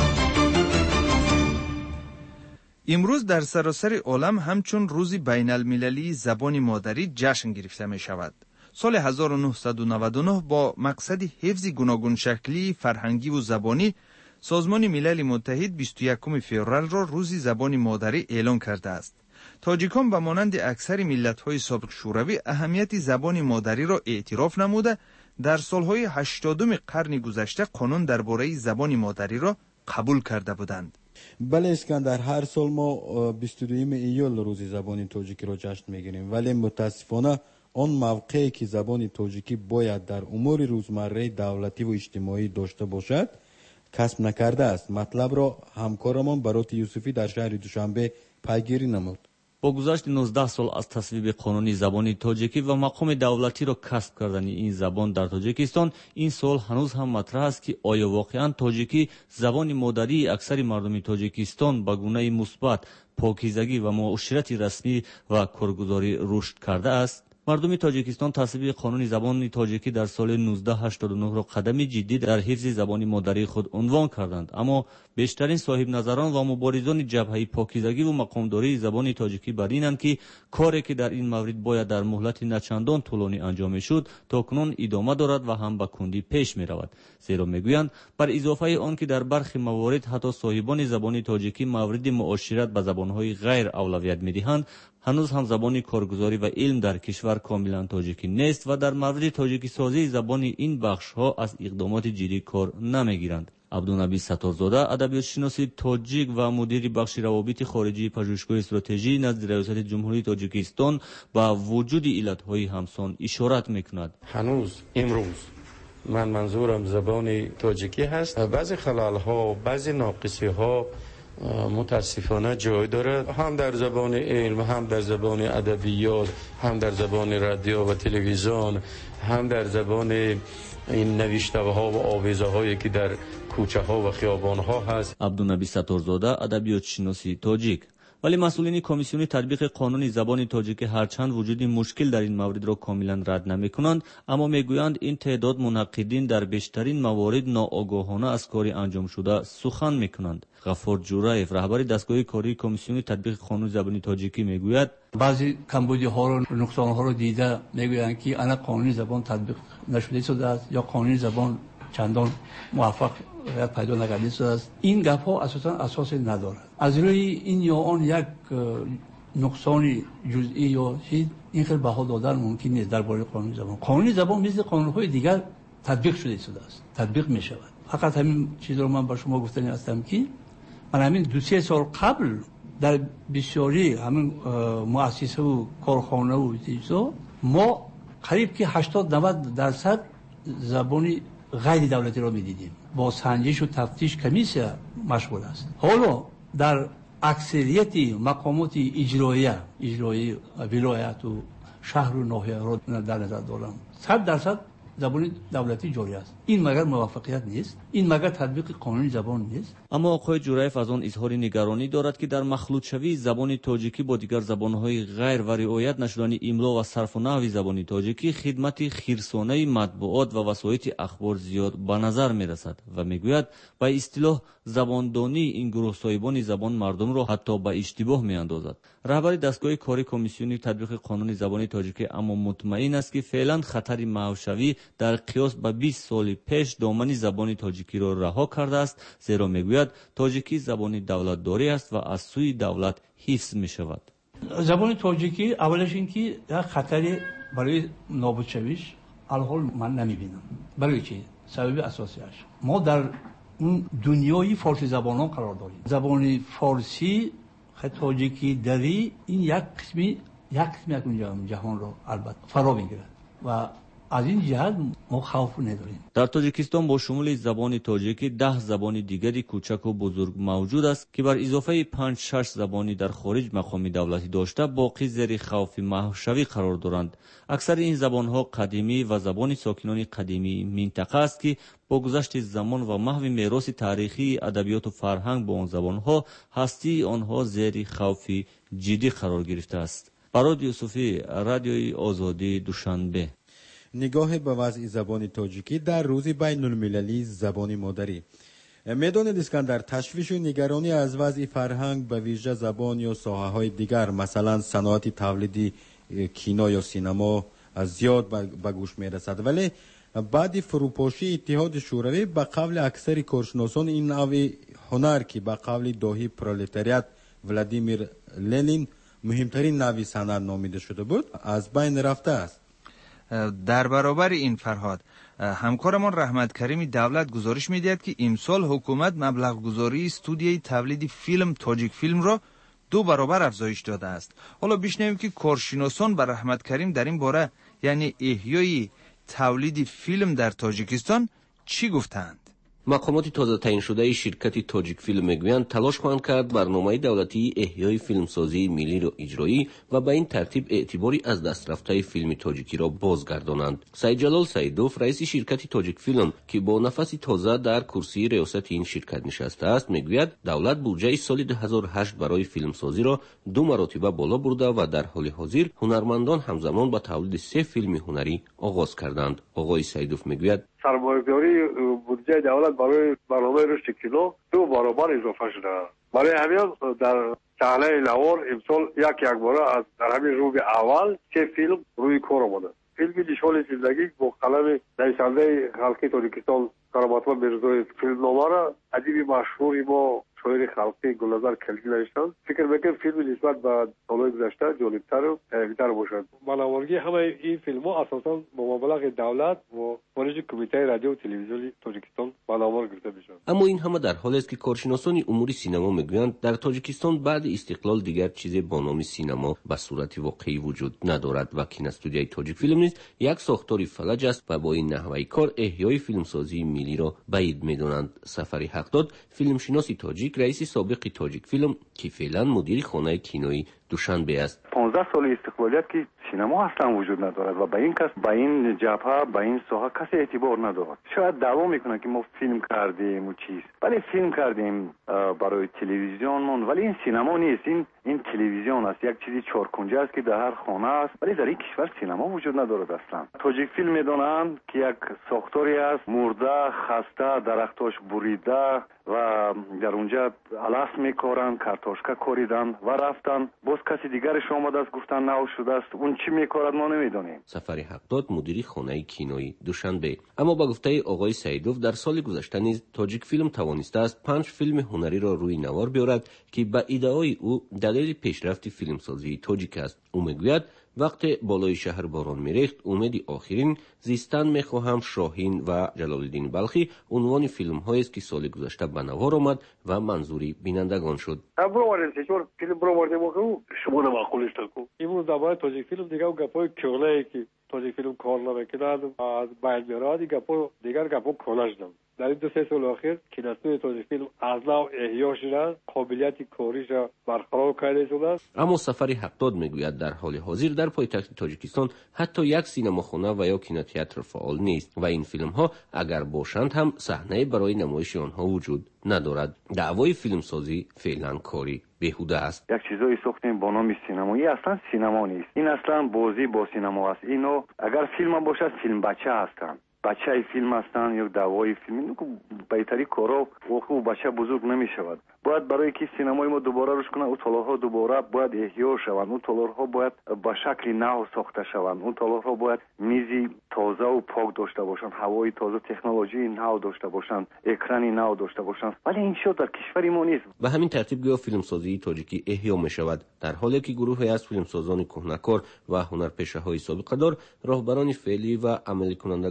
امروز در سراسر عالم همچون روز بین المللی زبان مادری جشن گرفته می شود. سال هزار و نهصد و نود و نه با مقصد حفظ گوناگون شکلی فرهنگی و زبانی، سازمان ملل متحد بیست و یکم فوریه را روز زبان مادری اعلان کرده است. تاجیکان به مانند اکثر ملت‌های سابق شوروی اهمیت زبان مادری را اعتراف نموده، در سالهای هشتادم قرن گذشته قانون درباره زبان مادری را قبول کرده بودند. بله اسکندر، هر سال ما بیست و دوم ایول روز زبان تاجیکی را جشن میگیریم، ولی متاسفانه آن موقعی که زبان تاجیکی باید در امور روزمره دولتی و اجتماعی داشته باشد کسب نکرده است. مطلب را همکارمان برات یوسفی در شهر دوشنبه پیگیری نمود. با گذشت نوزده سال از تصویب قانونی زبان تاجیکی و مقام دولتی را کسب کردن این زبان در تاجیکستان، این سوال هنوز هم مطرح است که آیا واقعا تاجیکی زبان مادری اکثر مردم تاجیکستان به گونه مثبت، پاکیزگی و معاشرت رسمی و کارگزاری رشد کرده است؟ مردم تاجیکستان تصویب قانون زبان تاجیکی در سال نوزده هشتاد و نه را قدمی جدی در حفظ زبان مادری خود عنوان کردند، اما بیشترین صاحب نظران و مبارزان جبهه پاکیزگی و مقامداری زبان تاجیکی بر اینند که کاری که در این مورد باید در مهلت نچندان طولانی انجام میشد تاکنون ادامه دارد و هم به کندی پیش می رود. زیرا میگویند بر اضافه آن که در برخی موارد حتی صاحبان زبان تاجیکی مورد معاشرت به زبانهای غیر اولویت میدهند، هنوز هم زبان کارگزاری و علم در کشور کاملا تاجیکی نیست و در مورد تاجیکی سازی زبان این بخش ها از اقدامات جدی کار نمیگیرند. عبدالنبی ستارزاده، ادبیات شناس تاجیک و مدیر بخش روابط خارجی پژوهشگاه استراتژی نزد ریاست جمهوری تاجیکستان با وجود علتهای همسان اشارت میکند. هنوز امروز من منظورم زبان تاجیکی هست، بعضی خلال ها، بعضی ناقصی ها متاسفانه جای دارد، هم در زبان علم، هم در زبان ادبیات، هم در زبان رادیو و تلویزیون، هم در زبان این نوشته ها و آویزه هایی که در کوچه ها و خیابان ها هست. عبدالنبی ستارزاده، ادبیات شناسی تاجیک. ولی مسئولین کمیسیون تطبیق قانون زبان تاجیکی هرچند وجود مشکل در این مورد را کاملا رد نمی‌کنند، اما میگویند این تعداد منعقدین در بیشترین موارد ناآگاهانه از کاری انجام شده سخن می‌کنند. غفور جورایف، رهبر دستگاه کاری کمیسیون تطبیق قانون زبان تاجیکی میگوید بعضی کمبودی ها رو، نقصان ها رو دیده میگویند که انا قانون زبان تطبیق نشده شده است یا قانون زبان چندان موفق پیدا نکرده شده است. این گپ ها اساسا اساس ندارد. از روی این یا آن یک نقصان جزئی یا چیز این خیلی بها دادن ممکن نیست درباره قانون زبان. قانون زبان مثل قانون های دیگر تطبیق شده شده است، تطبیق می شود. فقط همین چیز رو من با شما گفتنی هستم که من همین دو سه سال قبل در بسیاری همین مؤسسه و کارخانه و چیزا ما قریب که هشتاد نود درصد زبانی غیر دولتی را می‌دیدیم. با سنجش و تفتیش کمیسیون مشغول است. حالا در اکثریت مقامات اجراییه اجرایی ولایت و شهر و ناحیه را در نظر دارم صد درصد زبان دولتی جاری است. این مگر موافقت نیست؟ این مگر تطبیق قانون زبان نیست؟ اما آقای جورایف از آن اظهار نگرانی دارد که در مخلوط شوی زبان تاجیکی با دیگر زبان‌های غیر و رعایت نشدن املا و صرف و نحو زبان تاجیکی خدمت خیرسانه مطبوعات و وسایط اخبار زیاد به نظر می‌رسد و میگوید به اصطلاح زباندانی این گروه صاحبان زبان مردم را حتی به اشتباه می‌اندازد. رهبر دستگاه کاری کمیسیون تطبیق قانون زبان تاجیکی اما مطمئن است که فعلا خطر محوشوی در قیاس به بیست سال پیش دامن زبان تاجیکی را رها کرده است، زیرا میگوید تاجیکی زبان دولت داری است و از سوی دولت حفظ می شود. زبان تاجیکی اولش این که یک خطری برای نابود شویش الحال من نمی بینم. برای چی؟ سبب اساسیش ما در اون دنیای فارسی زبانان قرار داریم. زبان فارسی، تاجیکی، دری، این یک قسمی یک قسمی از جهان رو البته فرا میگیرد و از این جهت ما خوف نداریم. در تاجیکستان با شمول زبان تاجیکی ده زبان دیگری کوچک و بزرگ موجود است که بر اضافه پنج شش زبانی در خارج مقام دولتی داشته باقی زیر خوف محوشوی قرار دارند. اکثر این زبانها قدیمی و زبان ساکنان قدیمی منطقه است که با گذشت زمان و محو میراث تاریخی ادبیات و فرهنگ با آن زبانها هستی آنها زیر خوف جدی قرار گرفته است. براد یوسفی، رادیوی آزادی، دوشنبه. نگاه به وضع زبان تاجیکی در روز بین المللی زبان مادری. میدانید اسکندر، تشویش و نگرانی از وضع فرهنگ به ویژه زبان یا ساحه های دیگر مثلا صنعت تولیدی کینا یا سینما زیاد به گوش می رسد، ولی بعد فروپاشی اتحاد شوروی به قول اکثر کارشناسان این نوع هنر که به قول داهی پرولتاریات ولادیمیر لنین مهمترین نوع صنعت نامیده شده بود از بین رفته است. در برابر این فرهاد، همکارمان رحمت کریمی دولت گزارش می‌دهد که امسال حکومت مبلغ گذاری استودیوی تولید فیلم تاجیک فیلم را دو برابر افزایش داده است. حالا بشنویم که کارشناسان بر رحمت کریم در این باره یعنی احیای تولید فیلم در تاجیکستان چی گفتند؟ مقامات تازه تعیین شده شرکت تاجیک فیلم میگویند تلاش خواهند کرد برنامه دولتی احیای فیلمسازی ملی را اجرایی و به این ترتیب اعتباری از دست رفته فیلم تاجیکی را بازگردانند. سید جلال سیدوف رئیس شرکت تاجیک فیلم که با نفس تازه در کرسی ریاست این شرکت نشسته است میگوید دولت بودجه سال دو هزار و هشت برای فیلمسازی را دو مرتبه بالا برده و در حال حاضر هنرمندان همزمان با تولید سه فیلم هنری آغاز کردند. آقای سیدوف میگوید سرمایه‌گذاری بودجه دولت برای برنامه رشد کینو دو برابر اضافه شده. برای همین در صحنه نوار امسال یک یک باره از در همین روز اول سه فیلم روی کار آمده. فیلم نشان زندگی با قلم نویسنده خلقی تاجیکستان کرامت‌الله میرزایی فیلمنامه را ادیب مشهوری ما شاعر خلقی گلنظر کلکی نوشتند. فکر میکنم فیلم نسبت به سالهای گذشته جالبتر و بهتر باشد. بنابراین همه این فیلم‌ها اساساً با مبلغ دولت و خارج کمیته رادیو و تلویزیون تاجیکستان برنامه گرفته میشد. اما این همه در حالی است که کارشناسان امور سینما میگویند در تاجیکستان بعد استقلال دیگر چیزی با نام سینما به صورت واقعی وجود ندارد و کینوستودیوی تاجیک فیلم نیز یک ساختار فلج است و با این نحوه کار احیای فیلمسازی ملی را بعید میدانند. سفری حقداد فیلمشناسی تاجیک رئیس سابق تاجیک فیلم که فعلا مدیر خانه کینویی دوشنبه است. پانزده سال استقلالیت که سینما اصلا وجود ندارد و به این کس به این جبهه به این ساحه کسی اعتبار ندارد. شاید دعوا میکنن که ما فیلم کردیم و چیز، ولی فیلم کردیم برای تلویزیونمون، ولی این سینما نیست. این این تلویزیون است، یک چیزی چهارکنجه است که در هر خانه است، ولی در این کشور سینما وجود ندارد اصلا. تاجیک فیلم میدونن که یک ساختاری است مرده، خسته، درختاش بریده و در اونجا علف میکارن، کارتوشکا کوریدن و رفتن. باز کسی دیگرش آمده است گفتن نو شده است، اون چی میکارد ما نمیدونیم. سفری حقداد مدیری خانه کینویی دوشنبه. اما با گفته آقای سیدوف در سال گذشته نیز تاجیک فیلم توانسته است پنج فیلم هنری را روی نوار بیاورد که به ایده‌های او دلیل پیشرفت فیلمسازی تاجیک است. او میگوید وقت بالای شهر باران میریخت امیدی آخرین زیستن میخواهم شاهین و جلال الدین بلخی عنوان فیلم هایی است که سال گذشته به نوار آمد و منظوری بینندگان شد. برو چطور فیلم برو وارد موقع شما معقولش کو امروز درباره تاجیک فیلم دیگه گپای کولایی که تاجیک فیلم کار نمیکرد از باید میراد گپا دیگر گپا کلاش داد. در این دو سه سال اخیر کینوستودیوی تاجیک فیلم از نو احیا شده، قابلیت کاریش برقرار کرده شده است. اما سفری حقداد میگوید در حال حاضر در پایتخت تاجیکستان حتی یک سینماخانه و یا کینوتئاتر فعال نیست و این فیلم ها اگر باشند هم صحنه برای نمایش آنها وجود ندارد. دعوای فیلمسازی فعلا کاری بیهوده است. یک چیزایی ساختیم با نام سینما، این اصلا سینما نیست. این اصلا بازی با سینما است. اینو اگر فیلم باشد فیلم بچه هستند. بچه فیلم هستن یا دوای فیلم، اینو که بهتری کارا و بچه بزرگ نمی شود. باید برای که سینمای ما دوباره روش کنه اون تالارها دوباره باید احیا شوند. اون تالارها باید به شکل نو ساخته شوند. اون تالارها باید میزی تازه و پاک داشته باشند، هوای تازه، تکنولوژی نو داشته باشند، اکرانی نو داشته باشند. ولی این شو در کشور ما نیست. به همین ترتیب گویا فیلمسازی تاجیکی احیا می شود در حالی که گروهی از فیلمسازان کهنه‌کار و هنرپیشه‌های سابقه‌دار راهبران فعلی و عملی کنندگان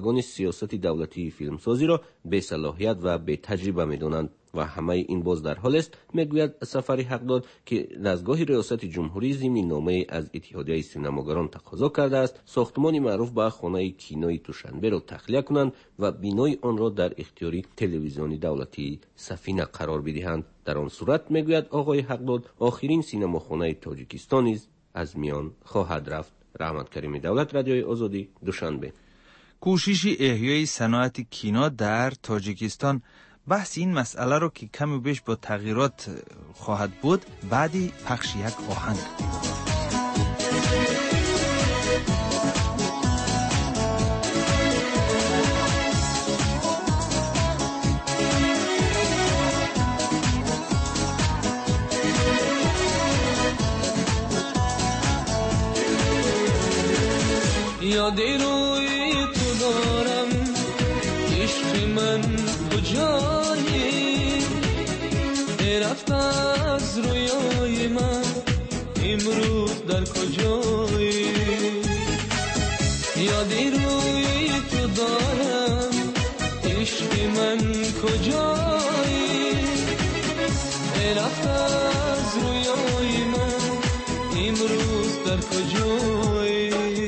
سیاست دولتی فیلمسازی را بی صلاحیت و بی تجربه می‌دانند و همه این باز در حال است، میگوید سفری حقداد که دستگاه ریاست جمهوری ضمن نامه از اتحادیه سینماگران تقاضا کرده است ساختمان معروف به خانه کینوی دوشنبه را تخلیه کنند و بینای آن را در اختیار تلویزیون دولتی سفینه قرار بدهند. در آن صورت میگوید آقای حقداد آخرین سینماخانه تاجیکستان نیز از میان خواهد رفت. رحمت کریم دولت، رادیوی آزادی، دوشنبه. کوشش احیای صنعت کینا در تاجیکستان. بحث این مسئله رو که کم و بیش با تغییرات خواهد بود بعدی پخش یک آهنگ. یادی روی تو دارم عشق من کجایی رفت از رویای من امروز در کجایی یادی روی تو دارم عشق من کجایی رفت از رویای من امروز در کجایی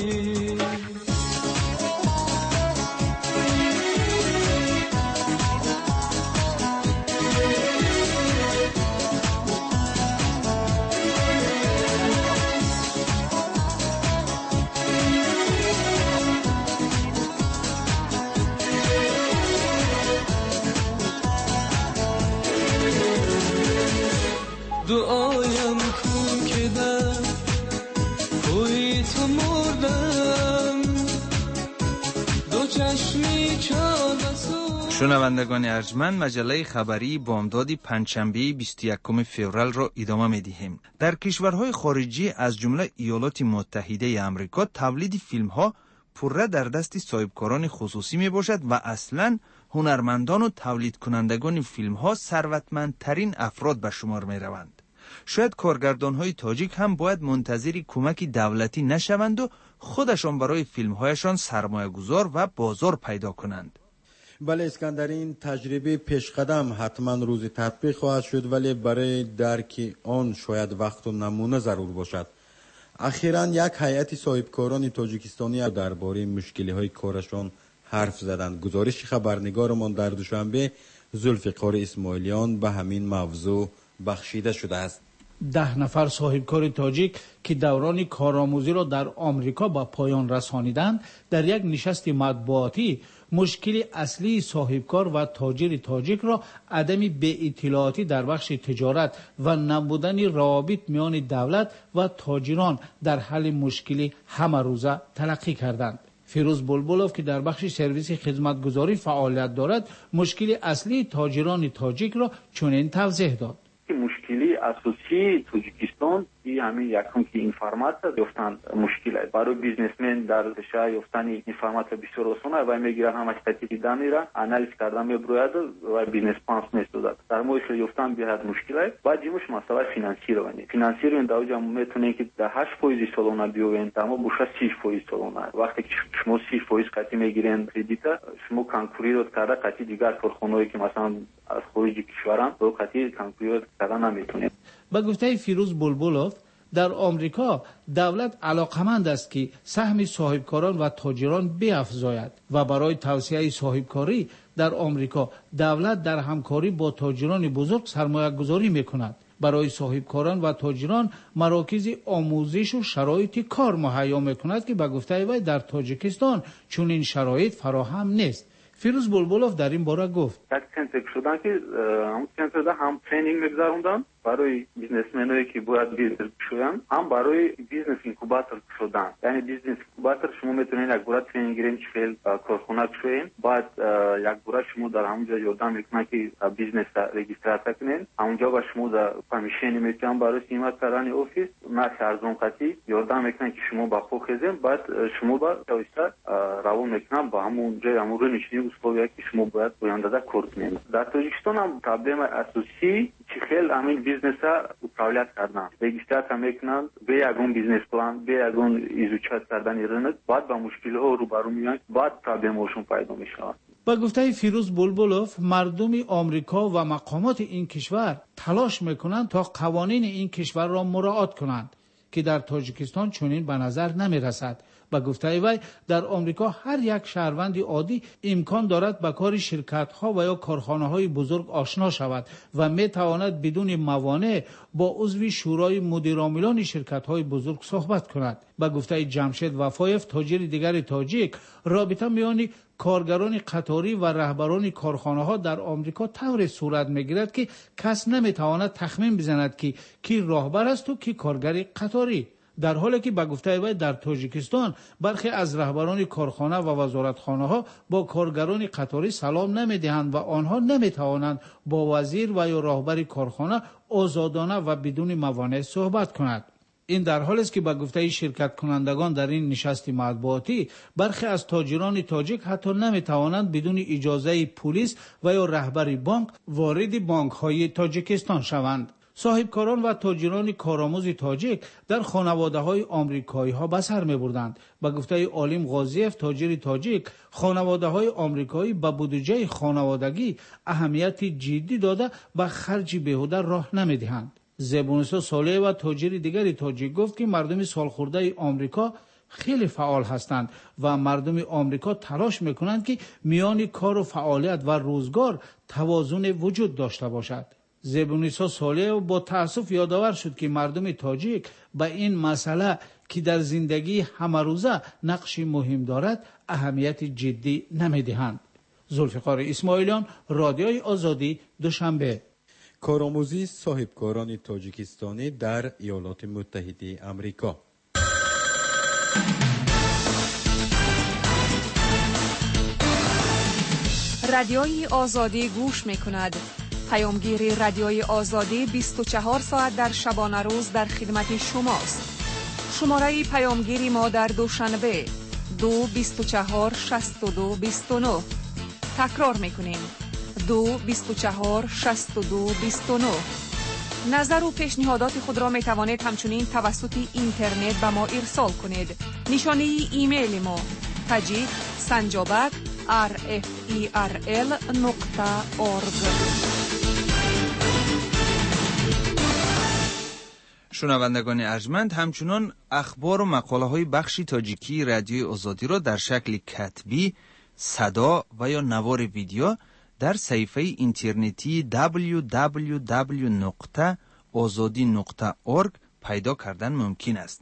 دعایم کن که در کوی تو مردم دو چشمی چابسو. شنوندگان ارجمند، مجله خبری بامداد پنجشنبه بیست و یکم فوریه را ادامه می‌دهیم. در کشورهای خارجی از جمله ایالات متحده آمریکا تولید فیلم‌ها پوره در دست صاحبکاران خصوصی میباشد و اصلاً هنرمندان و تولید کنندگان فیلم‌ها ثروتمندترین افراد به شمار می‌روند. شاید کارگردان‌های تاجیک هم باید منتظر کمک دولتی نشوند و خودشان برای فیلم‌هایشان سرمایه‌گذار و بازار پیدا کنند. بله اسکندر، این تجربه پیشقدم حتما روز تطبیق خواهد شد، ولی برای درک آن شاید وقت و نمونه ضرور باشد. اخیراً یک هیئت صاحبکاران تاجیکستانی درباره مشکل‌های کارشان حرف زدند. گزارش خبرنگارمان در دوشنبه ذوالفقار اسماعیلیان به همین موضوع بخشیده شده است. ده نفر صاحبکار تاجیک که دوران کارآموزی را در آمریکا به پایان رسانیدند در یک نشست مطبوعاتی مشکل اصلی صاحبکار و تاجر تاجیک را عدم بی اطلاعاتی در بخش تجارت و نبودن روابط میان دولت و تاجران در حل مشکل همه روزه تلقی کردند. فیروز بلبلوف که در بخش سرویس خدمتگزاری فعالیت دارد مشکل اصلی تاجران تاجیک را چنین توضیح داد. مشکلی اساسی تاجیکستان این همین یکم که اینفورماسیا یافتن مشکل است. برای بیزنسمن در شهر یافتن اینفورماسیا بسیار آسانه و میگیرن همش تحقیق میرن آنالیز کردن میبروید و بیزنس پلان میسازد. در موردش یافتن بیاد مشکل است. بعد جمعش مسئله فینانسیروانی فینانسیروانی در اونجا میتونه که در هشت فیصد سالانه بیاین اما بوشه سی فیصد سالانه. وقتی که شما سی فیصد قطعی میگیرین کردیت شما کنکوریت کرده قطعی دیگر کارخانه‌ای که مثلا از خارج کشورن رو قطعی کنکوریت کردن نمیتونه. با گفته فیروز بلبلوف در آمریکا دولت علاقمند است که سهم صاحبکاران و تاجران بیافزاید و برای توسعه صاحبکاری در آمریکا دولت در همکاری با تاجران بزرگ سرمایه گذاری میکند. برای صاحبکاران و تاجران مراکز آموزش و شرایط کار مهیا میکند که به گفته وی در تاجیکستان چون این شرایط فراهم نیست. فیروز بلبلوف در این باره گفت یک سنتر شدن که هم سنتر هم ترینینگ میگذروندن برای بیزنسمنایی که باید بیزنس شدن هم برای بیزنس اینکوباتور شدن. یعنی بیزنس اینکوباتور شما میتونین یک بار ترینینگ گیرین فعل کارخونه شوین بعد یک بار شما در همونجا یادم میکنه که بیزنس رجیستر کنین همونجا با شما در کمیشن میتونن برای قیمت کردن اوفیس نه ارزون قطعی یادم میکنه که شما با خو خزین بعد شما با توسط روان میکنن با همونجا همون نشینی اسلوبی که شما باید پایان داده کار کنین. در تاجیکستان هم پرابلم اساسی چی خیلی همین بیزنس فعالیت کردن رجیستر میکنن به یگون بیزنس پلان به یگون ایزوچات کردن رنگ بعد با مشکل ها روبرو میان بعد پرابلمشون پیدا میشه. با گفته فیروز بلبلوف مردم آمریکا و مقامات این کشور تلاش میکنند تا قوانین این کشور را مراعات کنند که در تاجیکستان چنین به نظر نمی رسد. با گفته وی در آمریکا هر یک شهروند عادی امکان دارد با کار شرکت ها و یا کارخانه های بزرگ آشنا شود و می تواند بدون موانع با عضو شورای مدیرعاملان شرکت های بزرگ صحبت کند. با گفته جمشید وفایف تاجر دیگر تاجیک رابطه میان کارگران قطاری و رهبران کارخانه ها در آمریکا طور صورت میگیرد که کس نمیتواند تخمین بزند که کی راهبر است و کی کارگر قطاری، در حالی که با گفته وی در تاجیکستان برخی از رهبران کارخانه و وزارتخانه ها با کارگران قطاری سلام نمیدهند و آنها نمیتوانند با وزیر و یا راهبر کارخانه آزادانه و بدون موانع صحبت کنند. این در حالی است که با گفته شرکت کنندگان در این نشست مطبوعاتی برخی از تاجران تاجیک حتی نمیتوانند بدون اجازه پلیس و یا رهبر بانک وارد بانک های تاجیکستان شوند. صاحبکاران و تاجران کارآموز تاجیک در خانواده های آمریکایی ها به سر می بردند. با گفته عالم غازیف تاجر تاجیک خانواده های آمریکایی به بودجه خانوادگی اهمیت جدی داده به خرج بیهوده راه نمی دهند. زبونسا صالح و تاجر دیگری تاجیک گفت که مردم سالخورده آمریکا خیلی فعال هستند و مردم آمریکا تلاش میکنند که میان کار و فعالیت و روزگار توازن وجود داشته باشد. زبونسا صالح با تأسف یادآور شد که مردم تاجیک به این مسئله که در زندگی همه روزه نقش مهم دارد اهمیت جدی نمیدهند. ذوالفقار اسماعیلیان، رادیوی آزادی، دوشنبه. کارآموزی صاحبکاران تاجیکستانی در ایالات متحده آمریکا. رادیوی آزادی گوش میکند. پیامگیر رادیوی آزادی بیست و چهار ساعت در شبانه روز در خدمت شماست. شماره پیامگیری ما در دوشنبه دو بیست و چهار شصت و دو بیست و نه. تکرار میکنیم دو بیست و چهار شصت و دو بیست و نه. نظر و پیشنهادات خود را می توانید همچنین توسط اینترنت به ما ارسال کنید. نشانه ایمیل ما تاجیک سنجابک آر اف ای آر ال نقطه اورگ. شنوندگان ارجمند، همچنان اخبار و مقاله های بخش تاجیکی رادیوی آزادی را در شکل کتبی، صدا و یا نوار ویدیو در صفحه اینترنتی دبلیو دبلیو دبلیو نقطه آزادی نقطه اورگ پیدا کردن ممکن است.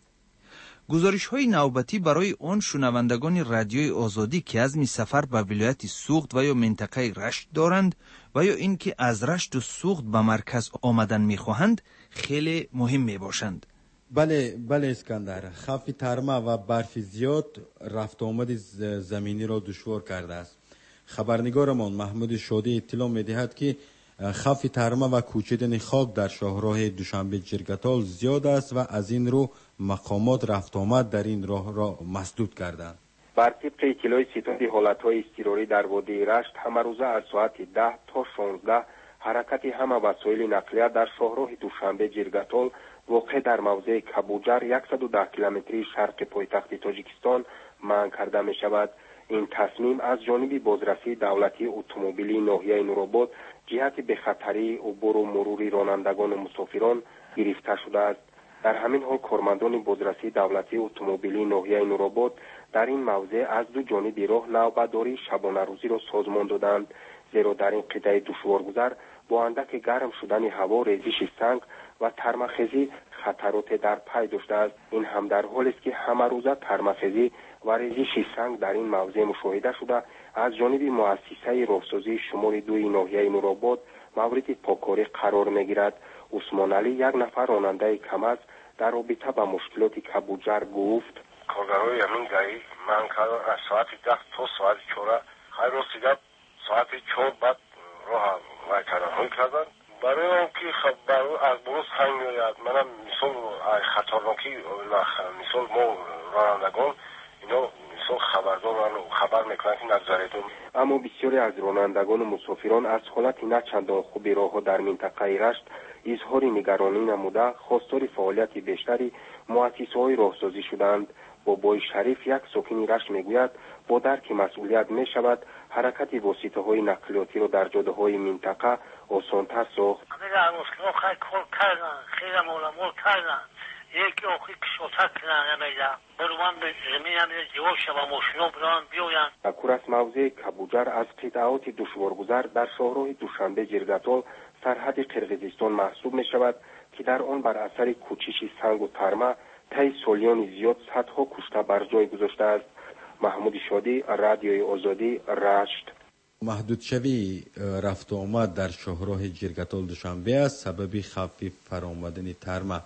گزارش های نوبتی برای آن شنوندگان رادیوی آزادی که عزم سفر به ولایت سوخت و یا منطقه رشت دارند و یا اینکه از رشت و سوخت به مرکز آمدن میخواهند خیلی مهم می باشند. بله بله اسکندر، خف ترما و برف زیاد رفت آمد زمینی را دشوار کرده است. خبرنگارمان محمود شادی اطلاع می‌دهد که خف ترما و کوچیدن خاک در شاهراه دوشنبه جرگتال زیاد است و از این رو مقامات رفت آمد در این راه را مسدود کردند. بر طبق اطلاع ستاد حالت‌های اضطراری در وادی رشت همه روزه از ساعت ده تا شانزده حرکت همه وسایل نقلیه در شاهراه دوشنبه جرگتال واقع در موضع کبوجر صد و ده کیلومتری شرق پایتخت تاجیکستان منع کرده می شود. این تصمیم از جانب بازرسی دولتی اتومبیلی ناحیه نورآباد جهت به خطری عبور و مروری رانندگان و مسافران گرفته شده است. در همین حال کارمندان بازرسی دولتی اتومبیلی ناحیه نورآباد در این موضع از دو جانب راه نوبتداری شبانه روزی را سازمان دادند، زیرا در این قطعه دشوارگذر با اندک گرم شدن هوا، ریزش سنگ و ترمخیزی خطرات در پی داشته است. این هم در حالی است که همه روزه ترمخیزی و ریزش سنگ در این موضع مشاهده شده از جانب مؤسسه راهسازی شماره دوی ناحیه نورآباد مورد پاکاری قرار میگیرد. عثمان علی، یک نفر راننده کم‌از، در رابطه با مشکلات کبوجر گفت: کارگرای همین گاهی من کردن از ساعت ده تا ساعت چهار خیر رسیده، ساعت چهار بعد راه وای کردن کردن برای آنکه خبر از بروز هنگ میاد. منم مثال خطرناکی مثال ما رانندگان اینا افغانستان خبردارن و خبر میکنن که نگذارید. اما بسیاری از رانندگان و مسافران از حالت نه چندان خوبی راهها در منطقه رشت اظهار نگرانی نموده خواستار فعالیت بیشتری مؤسسه‌های راهسازی شدند. بابای شریف یک ساکن رشت میگوید با درک مسئولیت می شود حرکت واسطه های نقلیاتی را در جاده های منطقه آسان‌تر ساخت. یکی آخی کشوتک نمیده برو من به زمین همیده جواب شب و ماشینا بران بیاین. اکور از موضع کبوجر از قطعات دشوارگذر در شاهراه دوشنبه جرگتال سرحد قرقیزستان محسوب می شود که در آن بر اثر کوچش سنگ و ترمه طی سالیان زیاد صدها کشته بر جای گذاشته است. محمود شادی، رادیوی آزادی، رشت. محدود شوی رفت و آمد در شاهراه جرگتال دوشنبه است سبب خفیف فرآمدن ترمه.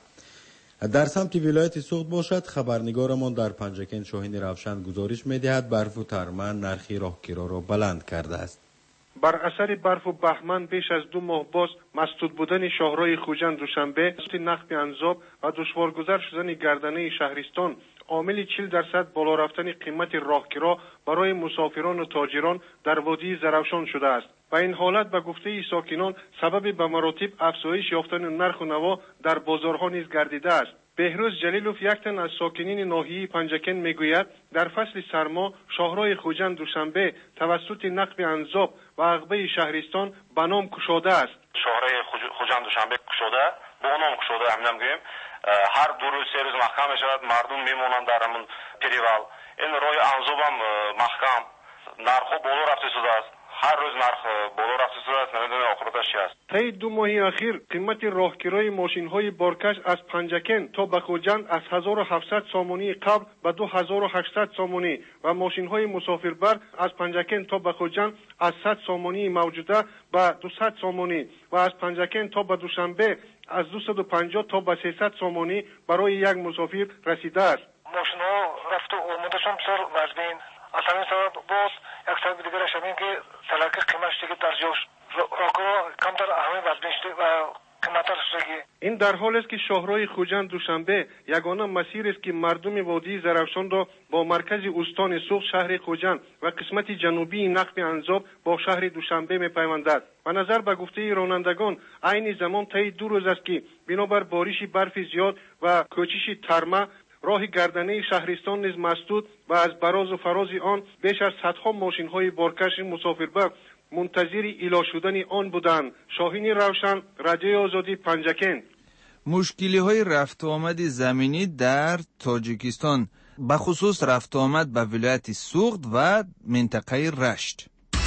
در سمت ولایت سوخت باشد خبرنگارمان در پنجکن شاهین روشن گزارش می‌دهد برف و ترمه نرخ راهگیرا را بلند کرده است. بر اثر برف و بهمن بیش از دو ماه باز مسدود بودن شاهراه خوجند دوشنبه، نقب انزاب و دشوارگذر شدن گردنه شهرستان عامل چهل درصد بالا رفتن قیمت راهگیرا برای مسافران و تاجران در وادی زروشان شده است. و این حالت به گفته ساکنان سبب به مراتب افزایش یافتن نرخ و نوا در بازارها نیز گردیده است. بهروز جلیلوف یک تن از ساکنین ناحیه پنجکن میگوید در فصل سرما شاهراه خوجند دوشنبه توسط نقب انزاب و عقبه شهرستان به نام کشاده است. شاهراه خوجند دوشنبه کشاده با نام کشاده همینم گویم هر دو روز سه روز محکم میشود مردم میمونند در همون پریوال. این راه انزاب هم محکم نرخ بالا رفته شده است. هر روز نرخ بالا رفته شده است. نمیدونم آخرتش چی است. طی دو ماه اخیر قیمت راهگیرای ماشین‌های بارکش از پنجکن تا به خوجند از هزار و هفتصد سامانی قبل به دو هزار و هشتصد سامانی و ماشین‌های مسافربر از پنجکن تا به خوجند از صد سامانی موجوده به دویست سامانی و از پنجکن تا به دوشنبه از دویست و پنجاه تا به سیصد سامانی برای یک مسافر رسیده است. ماشین‌ها رفت و آمدشون بسیار وزین. از همین سبب باز یک سبب دیگر شدیم که سلاکی قیمتش دیگه در جوش راهگیرا کمتر همین وزین شده و قیمتر شده. این در حال است که شاهراه خوجند دوشنبه یگانه مسیر است که مردم وادی زروشان را با مرکز استان سوخت شهر خوجند و قسمت جنوبی نقب انزاب با شهر دوشنبه می‌پیوندد. و نظر به گفته رانندگان عین زمان طی دو روز است که بنابر بارش برف زیاد و کوچش ترمه راه گردنه شهرستان نیز مسدود و از براز و فراز آن بیش از صدها ماشین‌های بارکش مسافربر منتظر ایلا شدن آن بودند. شاهین روشن، رادیو آزادی، پنجکن. مشکلی های رفت و آمد زمینی در تاجیکستان به خصوص رفت و آمد به ولایت سوخت و منطقه رشت.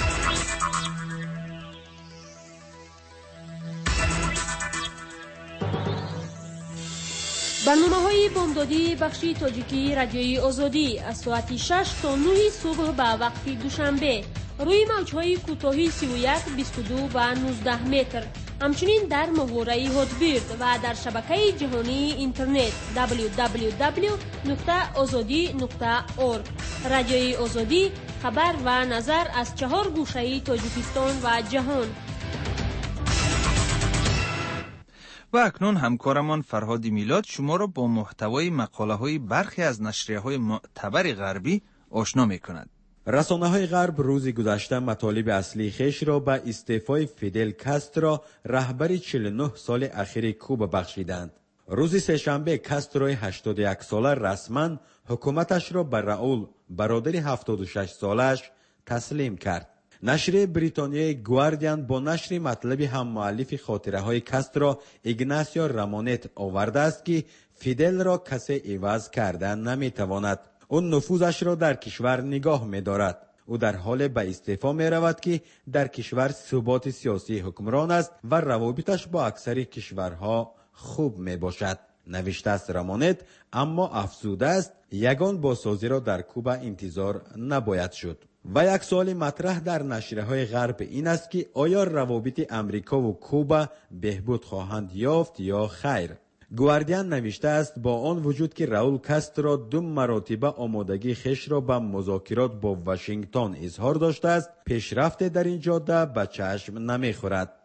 برنامه‌های بامدادی بخشی تاجیکی رادیوی آزادی از ساعت شش تا نه صبح به وقت دوشنبه روی موج‌های کوتاهی سی و یک، بیست و دو و نوزده متر، همچنین در ماهواره هاتبیرد و در شبکه جهانی اینترنت دبلیو دبلیو دبلیو نقطه آزادی نقطه اورگ. رادیوی آزادی، خبر و نظر از چهار گوشه تاجیکستان و جهان. و اکنون همکارمان فرهاد میلاد شما را با محتوای مقاله های برخی از نشریه های معتبر غربی آشنا می کند. رسانه های غرب روز گذشته مطالب اصلی خیش را به استعفای فیدل کاسترو رهبر چهل و نه سال اخیر کوبا بخشیدند. روز سه‌شنبه کاستروی هشتاد و یک ساله رسما حکومتش را به راول برادر هفتاد و شش سالش تسلیم کرد. نشریه بریتانیای گواردین با نشر مطلب هم مؤلف خاطره های کاسترو ایگناسیو رامونت آورده است که فیدل را کسی عوض کردن نمیتواند. اون نفوذش را در کشور نگاه می‌دارد. او در حال به استعفا می‌رود که در کشور ثبات سیاسی حکمران است و روابطش با اکثر کشورها خوب میباشد. نوشته است رامونت، اما افزوده است یگان بازسازی را در کوبا انتظار نباید شد. و یک سوال مطرح در نشریه های غرب این است که آیا روابط امریکا و کوبا بهبود خواهند یافت یا خیر؟ گواردین نوشته است با آن وجود که راول کاسترو دو مرتبه آمادگی خیش را به مذاکرات با واشنگتن اظهار داشته است، پیشرفت در این جاده به چشم نمیخورد.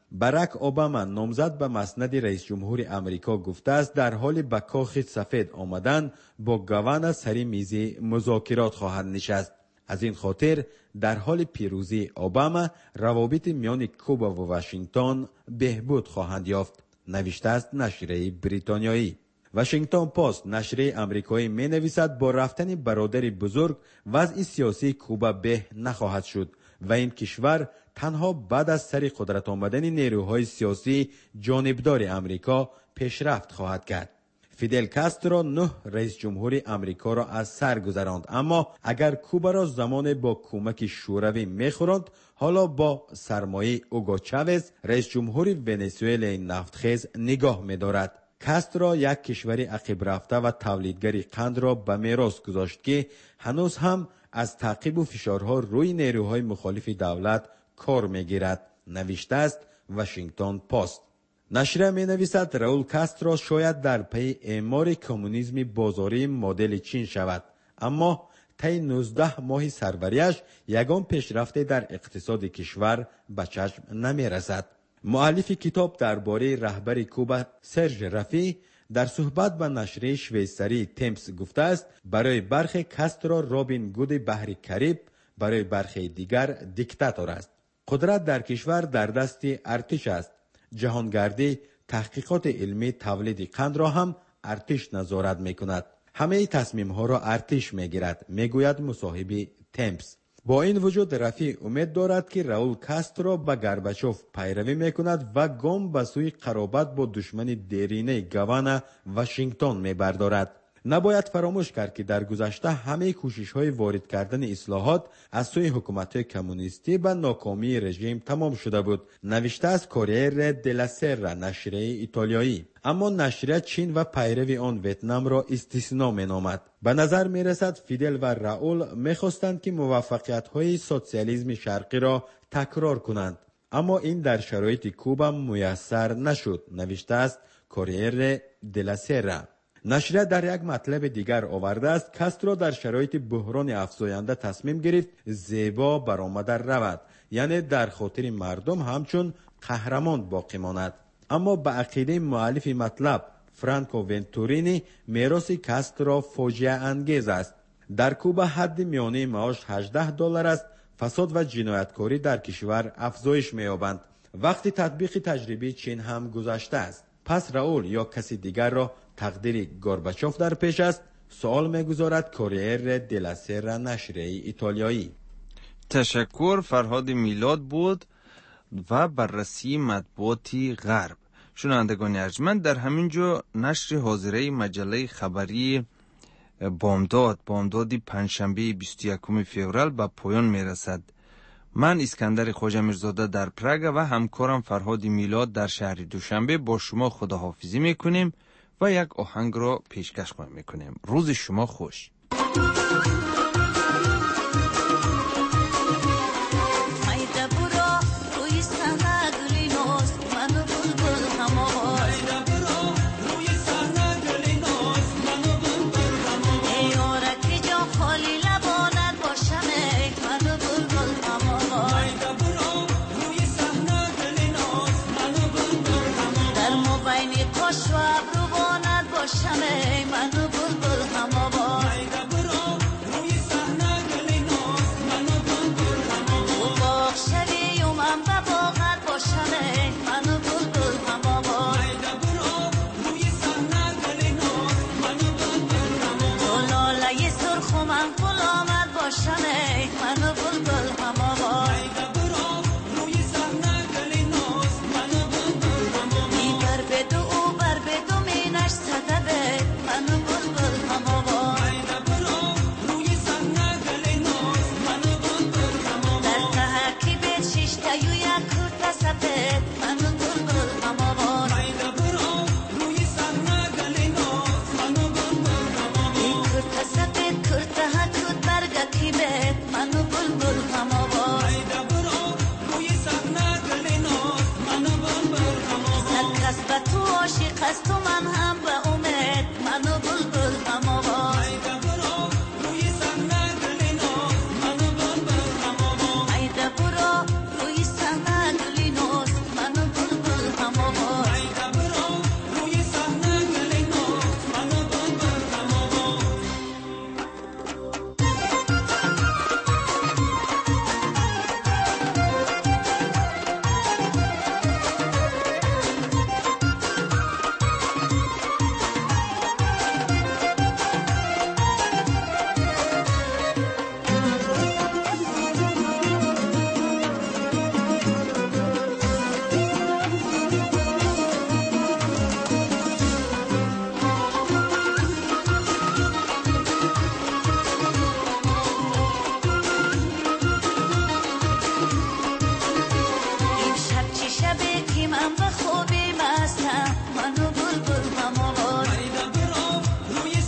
براک اوباما نامزد به مسند رئیس جمهور امریکا گفته است در حال به کاخ سفید آمدن با گاوانا سری میز مذاکرات خواهد نشست. از این خاطر در حال پیروزی اوباما روابط میان کوبا و واشنگتن بهبود خواهند یافت، نوشته است نشریه بریتانیایی. واشنگتن پست نشریه آمریکایی می نویسد با رفتن برادر بزرگ وضع سیاسی کوبا به نخواهد شد و این کشور تنها بعد از سر قدرت آمدن نیروهای سیاسی جانبدار امریکا پیشرفت خواهد کرد. فیدل کاسترو نه رئیس جمهور امریکا را از سر گذراند، اما اگر کوبا را زمان با کمک شوروی میخوراند، حالا با سرمایه اوگو چاوز رئیس جمهور ونزوئلا نفتخیز نگاه می‌دارد. کاسترو یک کشور عقب رفته و تولیدگر قند را به میراث گذاشت که هنوز هم از تعقیب و فشارها روی نیروهای مخالف دولت کار میگیرد، نوشته است واشنگتن پست. نشریه می نویسد راول کاسترو شاید در پی اعمار کمونیسم بازاری مدل چین شود، اما طی نوزده ماه سروریش یگان پیشرفت در اقتصاد کشور به چشم نمی رسد. مؤلف کتاب درباره رهبر کوبا سرژ رفی در صحبت با نشریه شویساری تیمز گفته است برای برخی کاسترو رابین گود بحر کریب، برای برخی دیگر دیکتاتور است. قدرت در کشور در دست ارتش است. جهانگردی، تحقیقات علمی، تولید قند را هم ارتش نظارت می کند. همه تصمیم ها را ارتش می گیرد، می گوید مصاحب تیمز. با این وجود رفی امید دارد که راول کاسترو با گورباچوف پیروی می کند و گام به سوی قرابت با دشمن دیرینه گاوانا واشنگتن می بردارد. نباید فراموش کرد که در گذشته همه کوشش های وارد کردن اصلاحات از سوی حکومت کمونیستی به ناکامی رژیم تمام شده بود، نوشته است کوریر دلا سرا نشریه ایتالیایی. اما نشریه چین و پیروی آن ویتنام را استثنا می نامد. به نظر می رسد فیدل و راول می خواستند که موفقیت های سوسیالیسم شرقی را تکرار کنند، اما این در شرایط کوبا میسر نشد، نوشته است کوریر دلا سرا. نشریه در یک مطلب دیگر آورده است کاسترو در شرایط بحران افزاینده تصمیم گرفت زیبا برآمده رود، یعنی در خاطر مردم همچون قهرمان باقی ماند. اما به عقیده مؤلف مطلب فرانکو ونتورینی میراث کاسترو فاجعه انگیز است. در کوبا حد میانه معاش هجده دلار است. فساد و جنایتکاری در کشور افزایش می‌یابند. وقتی تطبیق تجربه چین هم گذشته است، پس راول یا کسی دیگر را تقدیر گورباچوف در پیش است؟ سوال میگذارد کوریر دلا سرا نشریه ایتالیایی. تشکر. فرهاد میلاد بود و بررسی مطبوعاتی غرب. شنوندگان ارجمند، در همین جا نشر حاضره مجله خبری بامداد بامدادی پنجشنبه بیست و یکم فوریه به پایان میرسد. من اسکندر خواجه میرزاده در پراگ و همکارم فرهاد میلاد در شهر دوشنبه با شما خداحافظی میکنیم و یک آهنگ را پیشکش میکنیم. روز شما خوش. من غلامت باشم ای منو